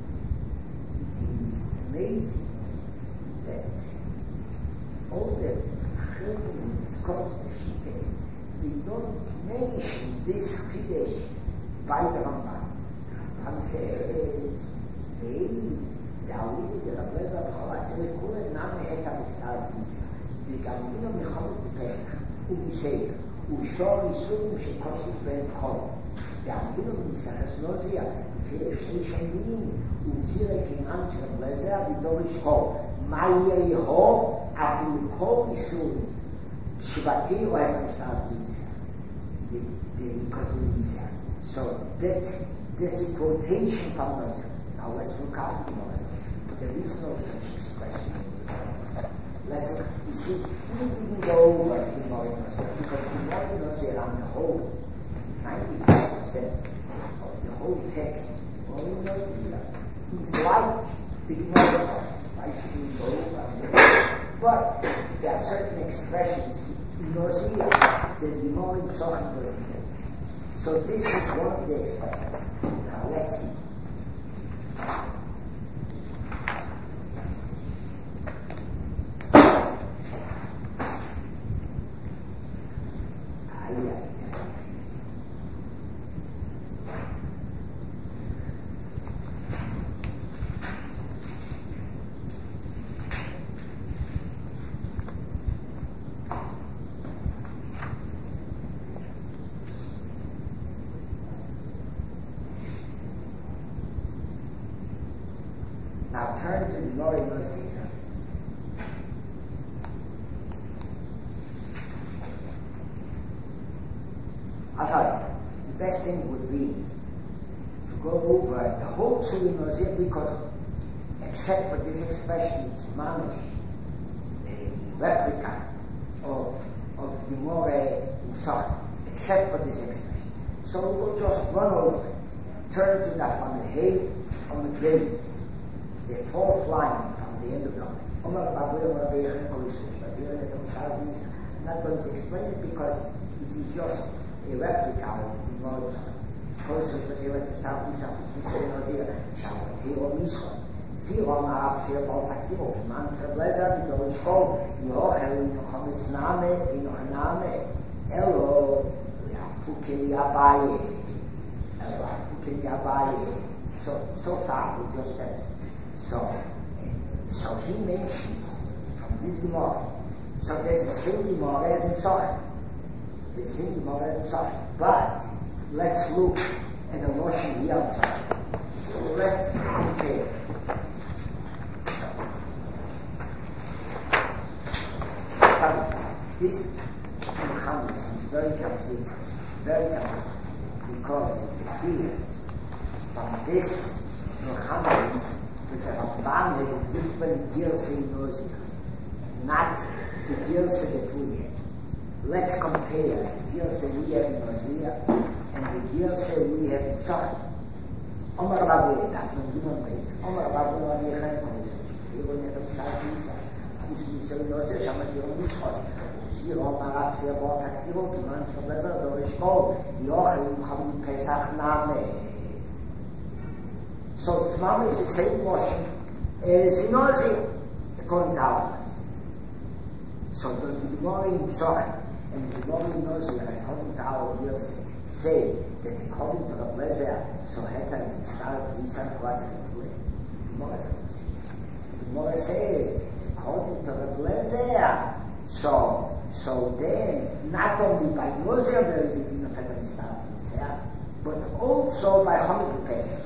it is amazing that all the Chilin discuss the Shittas, they don't mention this Kiddush by the Rambam. Rambam says, hey, the Awidi, the Rabbezer, the Cholat, the Kula, Name et HaMistar Pisa, the Gambino Mechomit Pesach, Umisei, Ushor Yisurim Shekosit Ben Chol, the Gambino Misachas Nozia, Kiref Shei Shemim, Uzire Kiman to the Rabbezer, the Dorish Ho, Maya Yeho, Atul Kol Yisurim, Shivati or HaMistar Pisa. So that's, that's a quotation from us. Now let's look out more. But there is no such expression. Let's look. You see, we didn't go over the Morinose because the Morinose around the whole, ninety-five percent of the whole text, Morinose is like the Morinose. Why should we go over? But there are certain expressions in Nozia that the Morin Psochim doesn't get. So this is one of the expressions. Now let's see. Ah, yeah. Now turn to the Morinose. I thought the best thing would be to go over the whole Morinose because, except for this expression, it's mamish, a replica of of the More Musar, except for this expression. So we'll just run over it. Turn to that on the hay, on the base. The fourth line from the end of the I'm not going to explain it because it is just a replica of the words. Closest but they were to start with something. We say no zero. Shall we hear Mishos? Zero na absir bal taktivo. Man treblezer in the school. Yochel in chometz name in name. Elo fukel yabaye. Elo fukel yabaye. So so far we just said. So, so he mentions from this Gemara. So there's the same Gemara as in Sochem. The same Gemara as in Sochem. But let's look at the Lashon here on Sochem. Let's compare. Rambam has a different Girsa in Nozia, not the Girsa that we have. Let's compare the Girsa we have in Nozia and the Girsa we have in Tzach. Omar Rabbi, that no human ways. Omar Rabbi, no one yechem ways. He will never decide to decide. Who's in Nozia, Nozia, Shamat Yom Nishchos. Zir Omar Rabbi, Zir Bo Taktivot, Man Shabbatar, Dorish Kol, Yochel, Chavim Pesach Name. So Tzmam is the same washing as in Nozia, according to our So does the Gemara in Tzach and the Gemara in Nozia, according to our years, say that according to the Blazer, so Heta is started with Isan Quater and Play. The Gemara doesn't say. The Gemara says, according to the Blazer, so, so then, not only by Nozia there is a din of Heta Mistar, but also by Chometz Pesach.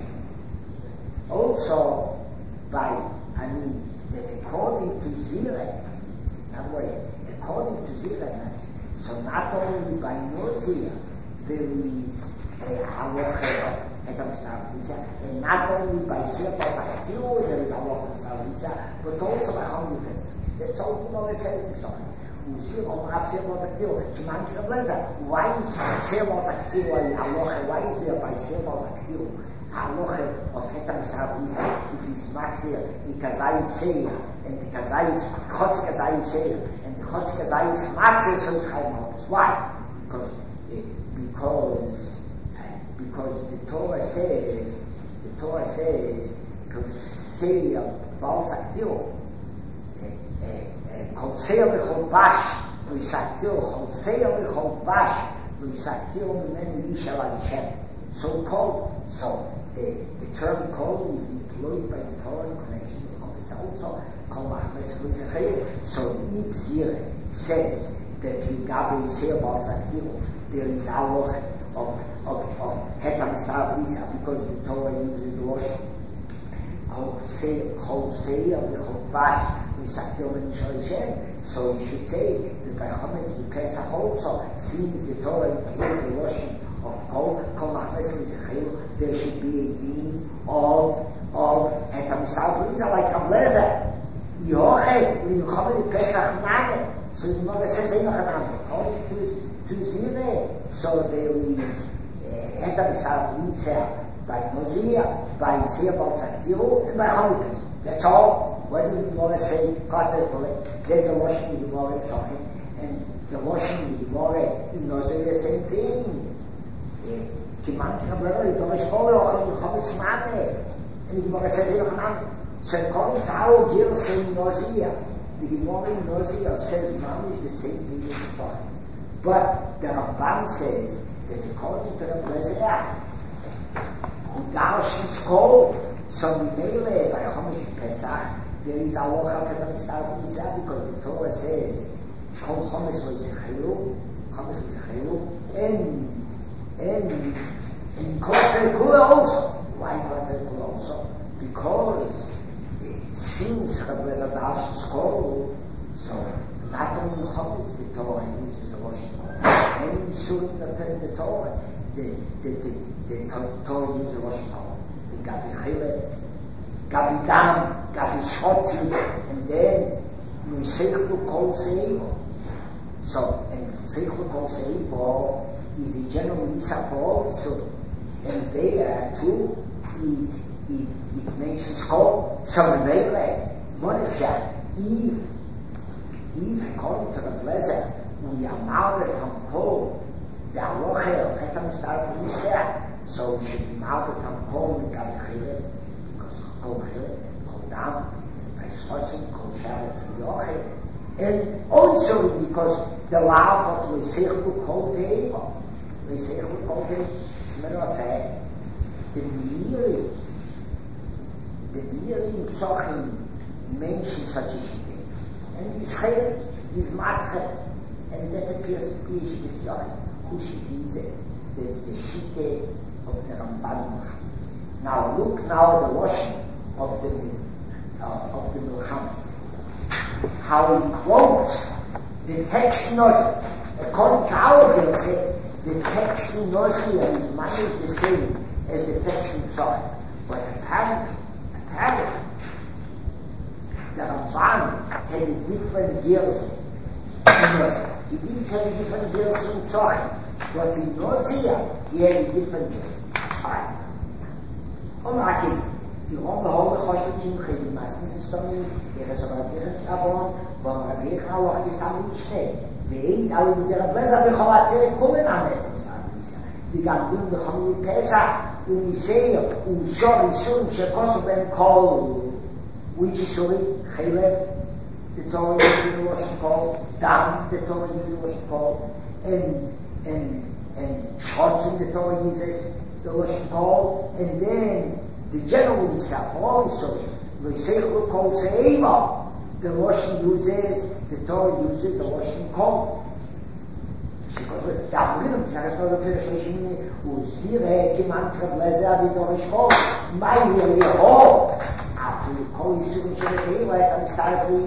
Also by, I mean, that according to Zireh, in other words, according to Zireh, so not only by Nozia, there is a halacha Heta Mistar, and not only by Sirpa Taktiu, there is a halacha Mistar, but also by Chometz Pesach. That's all the Gemara says. So, Uzir Omar Sirpa Taktiu, Kiman Kirablenza, why is Sirpa Taktiu a halacha? Why is there by Sirpa Taktiu halacha of Heta Mistar? It is makir the Kazai Seya, and the Kazai is Chotz Kazai Seya, and the Chotz Kazai is Matzeh, so it's Chayim Hotz. Why? Because, uh, because, uh, because the Torah says, the Torah says, because Seya Baal Saktil, Kol Seya V'chol Vash, V'Saktil, Kol Seya V'chol Vash, V'Saktil M'men Yishal Hashem. So called, so the, the term called is employed by the Torah in connection with Chometz also. So Ib Zireh says that Ligabe Seir Baal Saktil, there is a halacha of of of Heta Mistar because the Torah uses the washing. Kol Seir V'chol Vash V'Saktil M'men Yishal Hashem. So you should say that by Chometz Pesach also, since the Torah employs the washing of Kol Kol Machmes V'Yischel, there should be a din of of Heta Mistar V'Isa like a blazer. Yochel L'Chometz Pesach Name. So the Gemara says Enoch Name. According to to Zireh, so there is Heta Mistar V'Isa by Nozia, by Seir Baal Saktil, and by Chometz Pesach. That's all. What does the Gemara say? There's a washing in the Gemara in Tzachim, and the washing in the Gemara in Nozia is the same thing. Kiman Kirablenza, Dorish Kol, Yochel L'Chometz Name. And the Gemara says Enoch Name. So according to our Girsa in Nozia, the Gemara in Nozia says Mamish the same thing as the Torah. But the Ramban says that according to the Blazer, Udash is called, so Mimele by Chometz Pesach, there is a halacha Heta Mistar V'Isa because the Torah says Kol Chometz V'Yischel, Chometz V'Yischel, and and in Kol Tzedekah also. Why Kol Tzedekah also? Because since Rabbeinu Dash is called, so not only Chometz the Torah uses the washing of any suit that in the Torah, the the the, the Torah uses the washing of the Gabi Chile, Gabi Dam, Gabi Shotzi, and then Niseichu Kol Seivo. So and Niseichu Kol Seivo is a general Isaf also, and there too it it it mentions Kol. So the Mele, Monefshah, Eve, Eve, according to the Blazer, we are mounted on Kol, the halacha of Heta Mistar V'Isa, so we should be mounted on Kol and Gabi Chile, because Kol Chile, Kol Dam, by Shotzi, Kol Shabbat V'Yochel, and also because the law of L'Seichu Kol Teiva, L'Seichu Kol Teiva, it's a matter of fact, the Miri, the Miri in Tzachim mentions such a shite, and Yisrael is matchet, and that appears to be a shite Yochel. Who shite is it? There's the shite of the Ramban. Now look now at the washing of the uh, of the Milchamas. How he quotes the text in Nozia. According to our Girsa, the text in Nozia is much the same as the text in Tzachim, but apparently, apparently, different years. He didn't have different years in Tzachim, but in Nozia, he had different years. Alright. On our case, die Rome hoge Choshim Chim, die meistens ist doch nicht, der ist aber direkt abon, wo man Rabbeich auch ist am nicht stehen. Wie ein, alle mit der Bläser, wir kommen zu kommen an der die ganzen bekommen mit Pesach, und ich sehe, und schon in Surim, shekosu ben kol, which is Surim, Chelev, the Torah in the Russian call, Dam, the Torah in the Russian call, and, and, and Shotz in the Torah uses the Russian call, and then the general himself also, V'seichu kol se'ema, the Russian uses, the Torah uses the Russian call. Because the Abulim, says no the Pirshashini, who Zire, Kiman Trableza, Vidorishko, my really all. After you call you Surim Shemekeva, and start with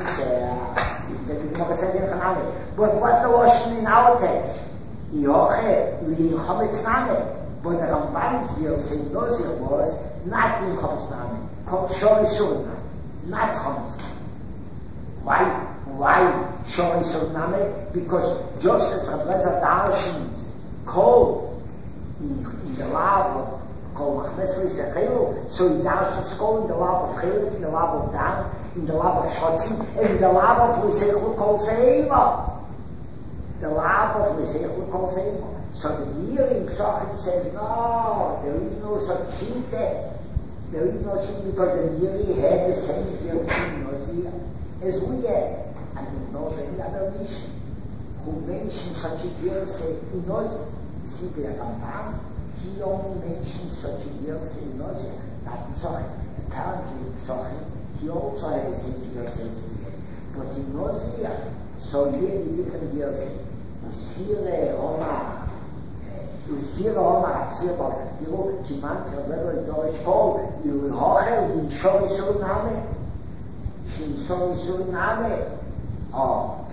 the but what's the Russian in our text? Yoche, Lim Chometz Name. But the Ramban's deal saying those it was not Lim Chometz Name, called Shori Surim, not Chometz Name. Why? Why Shori Surim? Because just as Rabbezer Darshins call in, in the love of Kol Machnesli Sechelu, so he Darshins call in the love of Chelik, in the love of Dam, in the love of Shotzim, and in the love of Lisechlu Kol Seima. The love of Lisechlu Kol Seima. So the Mirim Psochim says, no, there is no such Shinte. There is no Shinte because the Miri had the same Yeltsin as we had. And you know any other mission who mentioned such a year say he knows it. You see the Ramban, he only mentioned such a year say he knows it. Not in Psochim. Apparently in Psochim, he also had the same year say to me. But he knows it. So here the different year say, Usire Roma, Usire Roma, Usire Roma, Tiro, Kiman, Kerbedo, Dorish Kol, you Hochel, in Shori Suriname, in Shori Suriname, or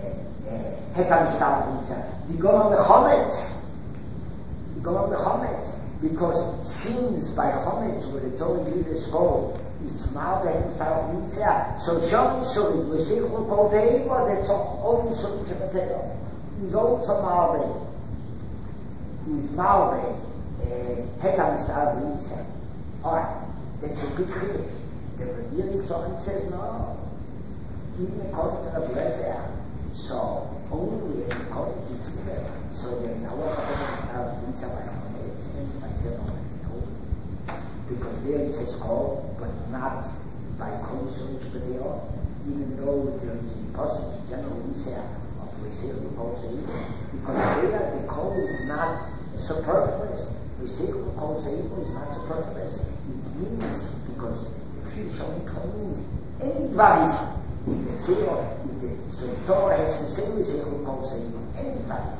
Hetam Stab you go on the Chometz. You go on the Chometz. Because sins by Chometz, where the Torah uses gold, it's Malda Hetam Stab so Shom Surim, we say who called Eva, that's only Surim Shemetero. He's also Malda. He's Malda Hetam Stab Alright, that's a good chiddush. The Rebbeinu Psochim says no. Even according to the Blazer, so only according to Tzibur, so there's a lot of stuff in Lisa by Chometz and by Seven because there it says call, but not by Kol Surim Shebedeo, even though there is a possible general Lisa of Liseichu Kol Seima, because there the call is not superfluous. Liseichu Kol Seima is not superfluous. It means, because the Kiddush only claims any dvaris. The Torah, so the Torah has to say we say who calls it anybody,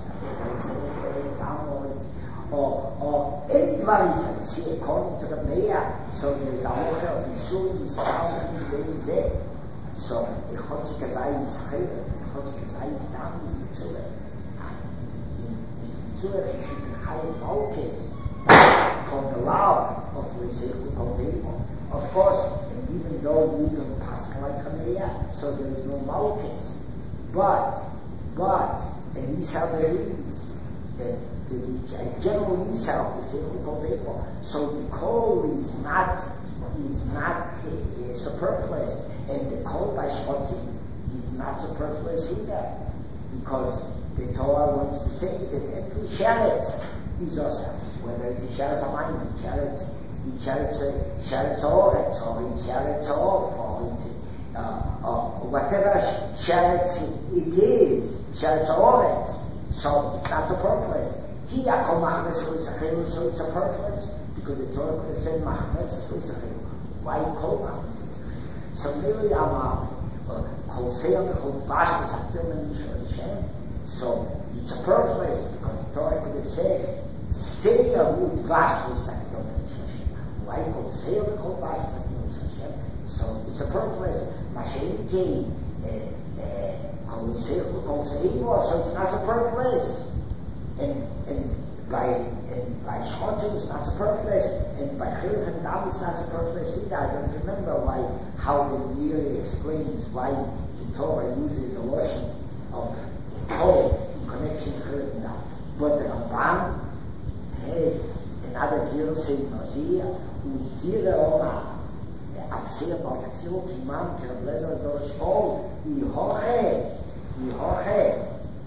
or or anybody, see according to the Meir, so there is a hoche of the Surim, the Staum, the Zeh, so the Chotzik Azai is Chayr, the Chotzik Azai is Dam, is Mitzurah. In Mitzurah, he should be Chayr Malkes from the love of the Liseichu Kol Seima. Of course, even though we don't pass like Chameya, so there is no Malchus. But, but, and this how there is, the, the, the general Yisrael, the Seichu Kol Seima. So the call is not, is not uh, superfluous, and the call by Shotzim is not superfluous either, because the Torah wants to say that every Sheretz is awesome, whether it's a Sheretz Amayim, Sheretz, Sheretz Sheretz Oretz, or in Sheretz Of, or in uh, or whatever Sheretz it is, Sheretz Oretz, so it's not superfluous. Here, Kol Machnes L'Isachelu, so it's superfluous, because the Torah could have said Machnes L'Isachelu. Why Kol Machnes L'Isachelu? So really, I'm Kol Seir B'Chol Bash L'Isachelu and Yishol Hashem. So it's superfluous, because the Torah could have said Seir Ud Bash L'Isachelu. Why called Seir B'Chol Bash L'Isachelu? So it's superfluous. Mashiach came, Kol Seir B'Chol Seir, so it's not superfluous. And and by and by Shotzim it's not superfluous, and by Chiluk and Dam it's not superfluous either. I don't remember why how the Miri explains why the Torah uses a lotion of Kol in connection with that. But the Ramban had another deal saying, Mosiah, Uzira Oma, Absir Bartaxil, Kimam, Terblezer, Dorish, Kol, Ihoche, Ihoche,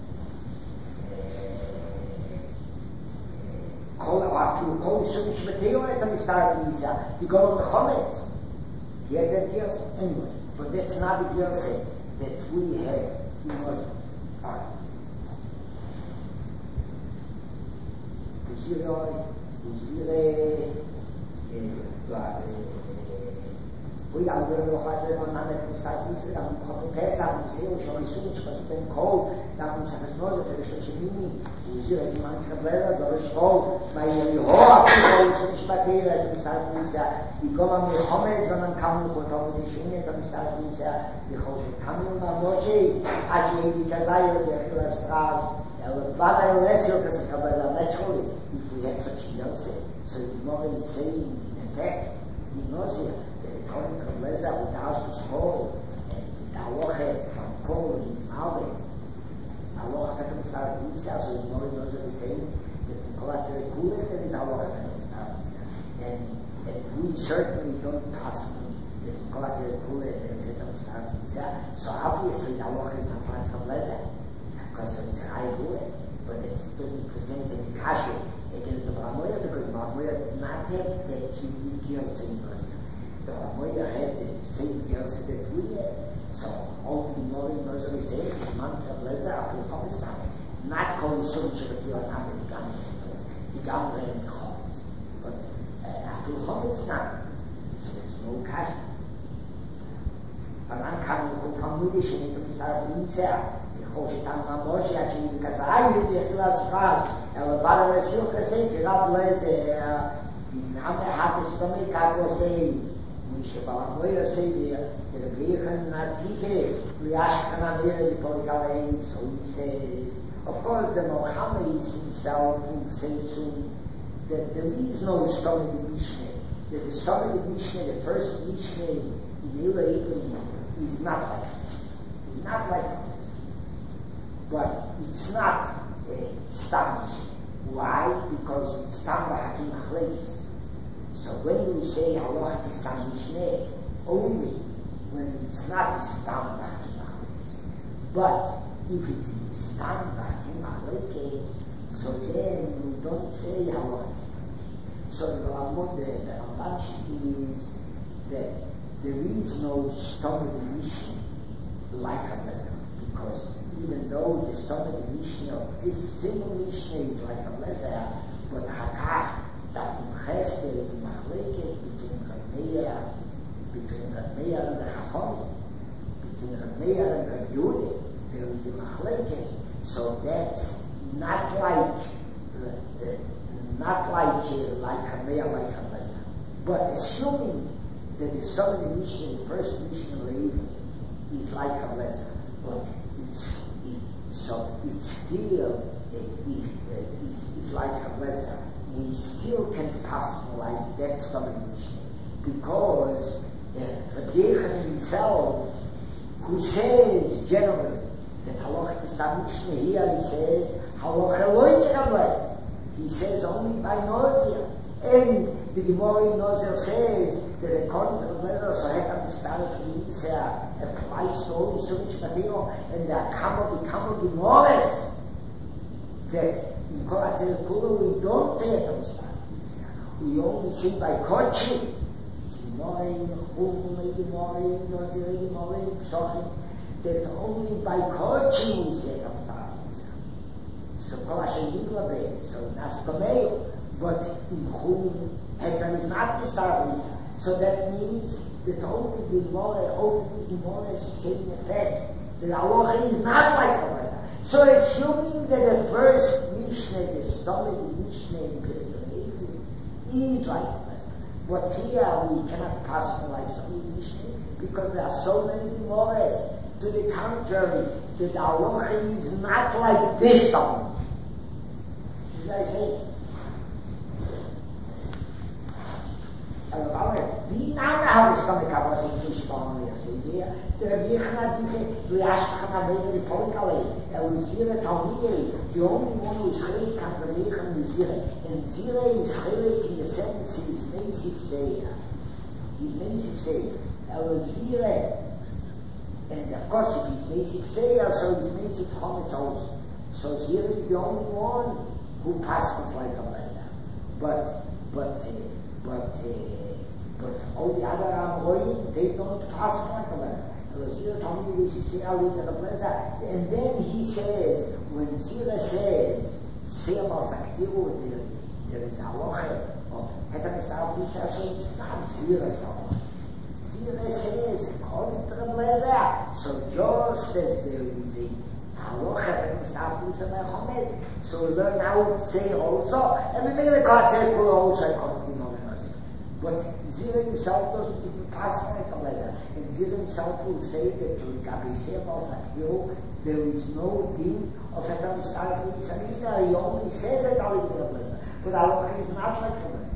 Kol, Apu, Kol, Shum, Shmeteo, et Amistar, Isa, the God of the Chometz. He had that years anyway. But that's not the years that we have in Moshe. Alright. Uzire, Uzire, we are going to have a man that will start this, and we come in Pesach, we say, we shall be soon, because we've been cold, that we shall know that we shall be meaning, Uzire, the man can wear, the rich cold, my Yehoah, people, so much material, and we start this, we come on the Chometz, and then come to the Torah, the Shemet, and we start this, the Chosh, Tamil, Moshe, Achi, because I have the Achilas Pras, but I less you to say, naturally, if we have such a Yosef, so the Gemara is saying, in effect, he knows here, that according to the Lezer, with the house to school, and the Halacha from Kol is Malveh, Halacha Tatum Star Yisa, so the Gemara knows what he's saying, that the Kolateri Kulet, that is Halacha Tatum Star Yisa. And, and we certainly don't pass the Kolateri Kulet, that is Tatum Star Yisa, so obviously the Halacha is not part of Lezer, because it's a high Kulet, but it doesn't present any kasha against the Ramoya, because the Ramoya did not have that unique Yosef in us. The Ramoya had the same Yosef that we had. So all the Mori Moshe said, the mantra of Lezer, Apul Chometz, not called the Sun Shabbatil, not the Gamre, the Gamre and Chometz. But Apul Chometz, not. So there's no kasha. And I'm coming from Talmudish, and it was our Yisrael. Choshetam Moshe, actually, because I did the Achilas Pras, and the Bada Resilcha said, to God bless, in Ame Hapistome, Kako say, Misha Balamoya say, the Rebbeichan Narpike, Liashkan Amir, the Polikalein, so he says, of course, the Mohammed himself will say soon that there is no Stone of the Mishnah, that the Stone of the Mishnah, the first Mishnah in Ila Italy, is not like it. It's not like it. But it's not a Stam Mishnah. Why? Because it's Stam B'Hakim Achlekes. So when we say Halacha is Stam Mishnah, only when it's not Stam B'Hakim Achlekes. But if it is Stam B'Hakim Achlekes, so then we don't say Halacha is Stam Mishnah. So the Ramban, the Ramban is that there is no Stam of the Mishnah like a Lezer, because even though the start of the Mishnah of this single Mishnah is like a Lezer, but Hakach, that Chester is in Machlekes between Rameir, between Rameir and the Chacham, between Rameir and the Yehuda, there is a Machlekes, so that's not like, uh, uh, not like, uh, like Rameir, like a Lezer. But assuming that the start of the Mishnah, the first Mishnah of the evening, is like a Lezer, but it's so it's still uh, is, uh, is, is like a Lezer. We still can pass like that Stone Mishnah because Rabbi Yechon himself, who says generally that Halacha is not Mishnah here, he says Halacha lo yikra Lezer. He says only by Nozir. And the Gemara in Nozir says that according to the Lezer, so Hekam Mistarek Yisra applies to only so much material, and the Akama become Gemores that in Kolatzer Kula we don't say Hekam Mistarek Yisra. We only say by Kochi. It's Gemara in Chum, Gemara in Nozir, Gemara in Psochim, that only by Kochi we say Hekam Mistarek Yisra. So Kolatzer Yiglabe, so Naskameo. But in Chum, Hekam is not Mistarek Yisra. So that means that only the Gemara, only the Gemara is saying effect. The Halacha is not like Halacha. So assuming that the first Mishnah, the story of the Mishnah in Pirkei is like Halacha. But here we cannot pass the like story of the Mishnah because there are so many Gemaras. To the contrary, the Halacha is not like this story. This is what I say. wie lange habe ich damit aber was ich nicht von mir sehe, der Wiechner, die du hast kann aber die Polkale, er usiere Talmide, the only one who is really can the Wiechner usiere, and Zire is really in the sense he is Meisiv Seir. He is Meisiv Seir. Er usiere, and of course if he's Meisiv Seir, so he's Meisiv Chometz also. So Zire is the only one who passes like a letter. But, but, uh, but, uh, but all the other Amorim, they don't pass like a letter. And then he says, when Zira says, Semal Zaktiru, there is a halacha of Hetamistah Pisha, so it's not Zira's halacha. Zira says, according to the Blazer, so just as there is a halacha Hetamistah Pisha Mechomet, so we learn how to say also, and we make the Kartel also according to the Blazer. But Zira himself doesn't even pass like a Blazer. And Zira himself will say that to Gabi Semal Zaktiru, there is no din of Hetamistah Pisha. He only says it all in the Blazer. But halacha is not like a Blazer.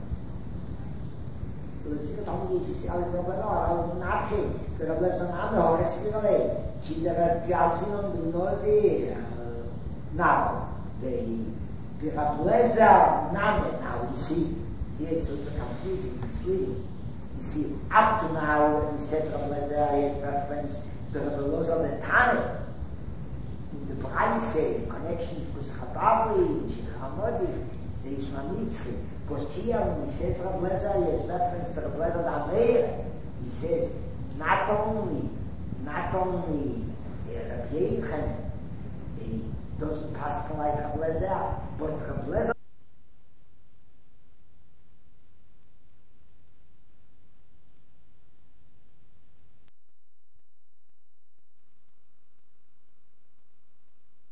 Zira Talmud is all in the Blazer. I'm not saying that a Blazer Name Horesh Kinole. She there are Piasinum Binozi now. The the Blazer Name now we see here it's confusing, misleading. You see, up to now when he said the Blazer he had reference to the laws of the Tane. In the Braise, in connection with Chababli, Chichamodi, the Ismamitzri. But here when he says Rav Lezer, he has reference to Rav Lezer Dameir. He says, not only, not only uh, Rav Yechanan, he doesn't pass like Rav Lezer, but Rav Lezer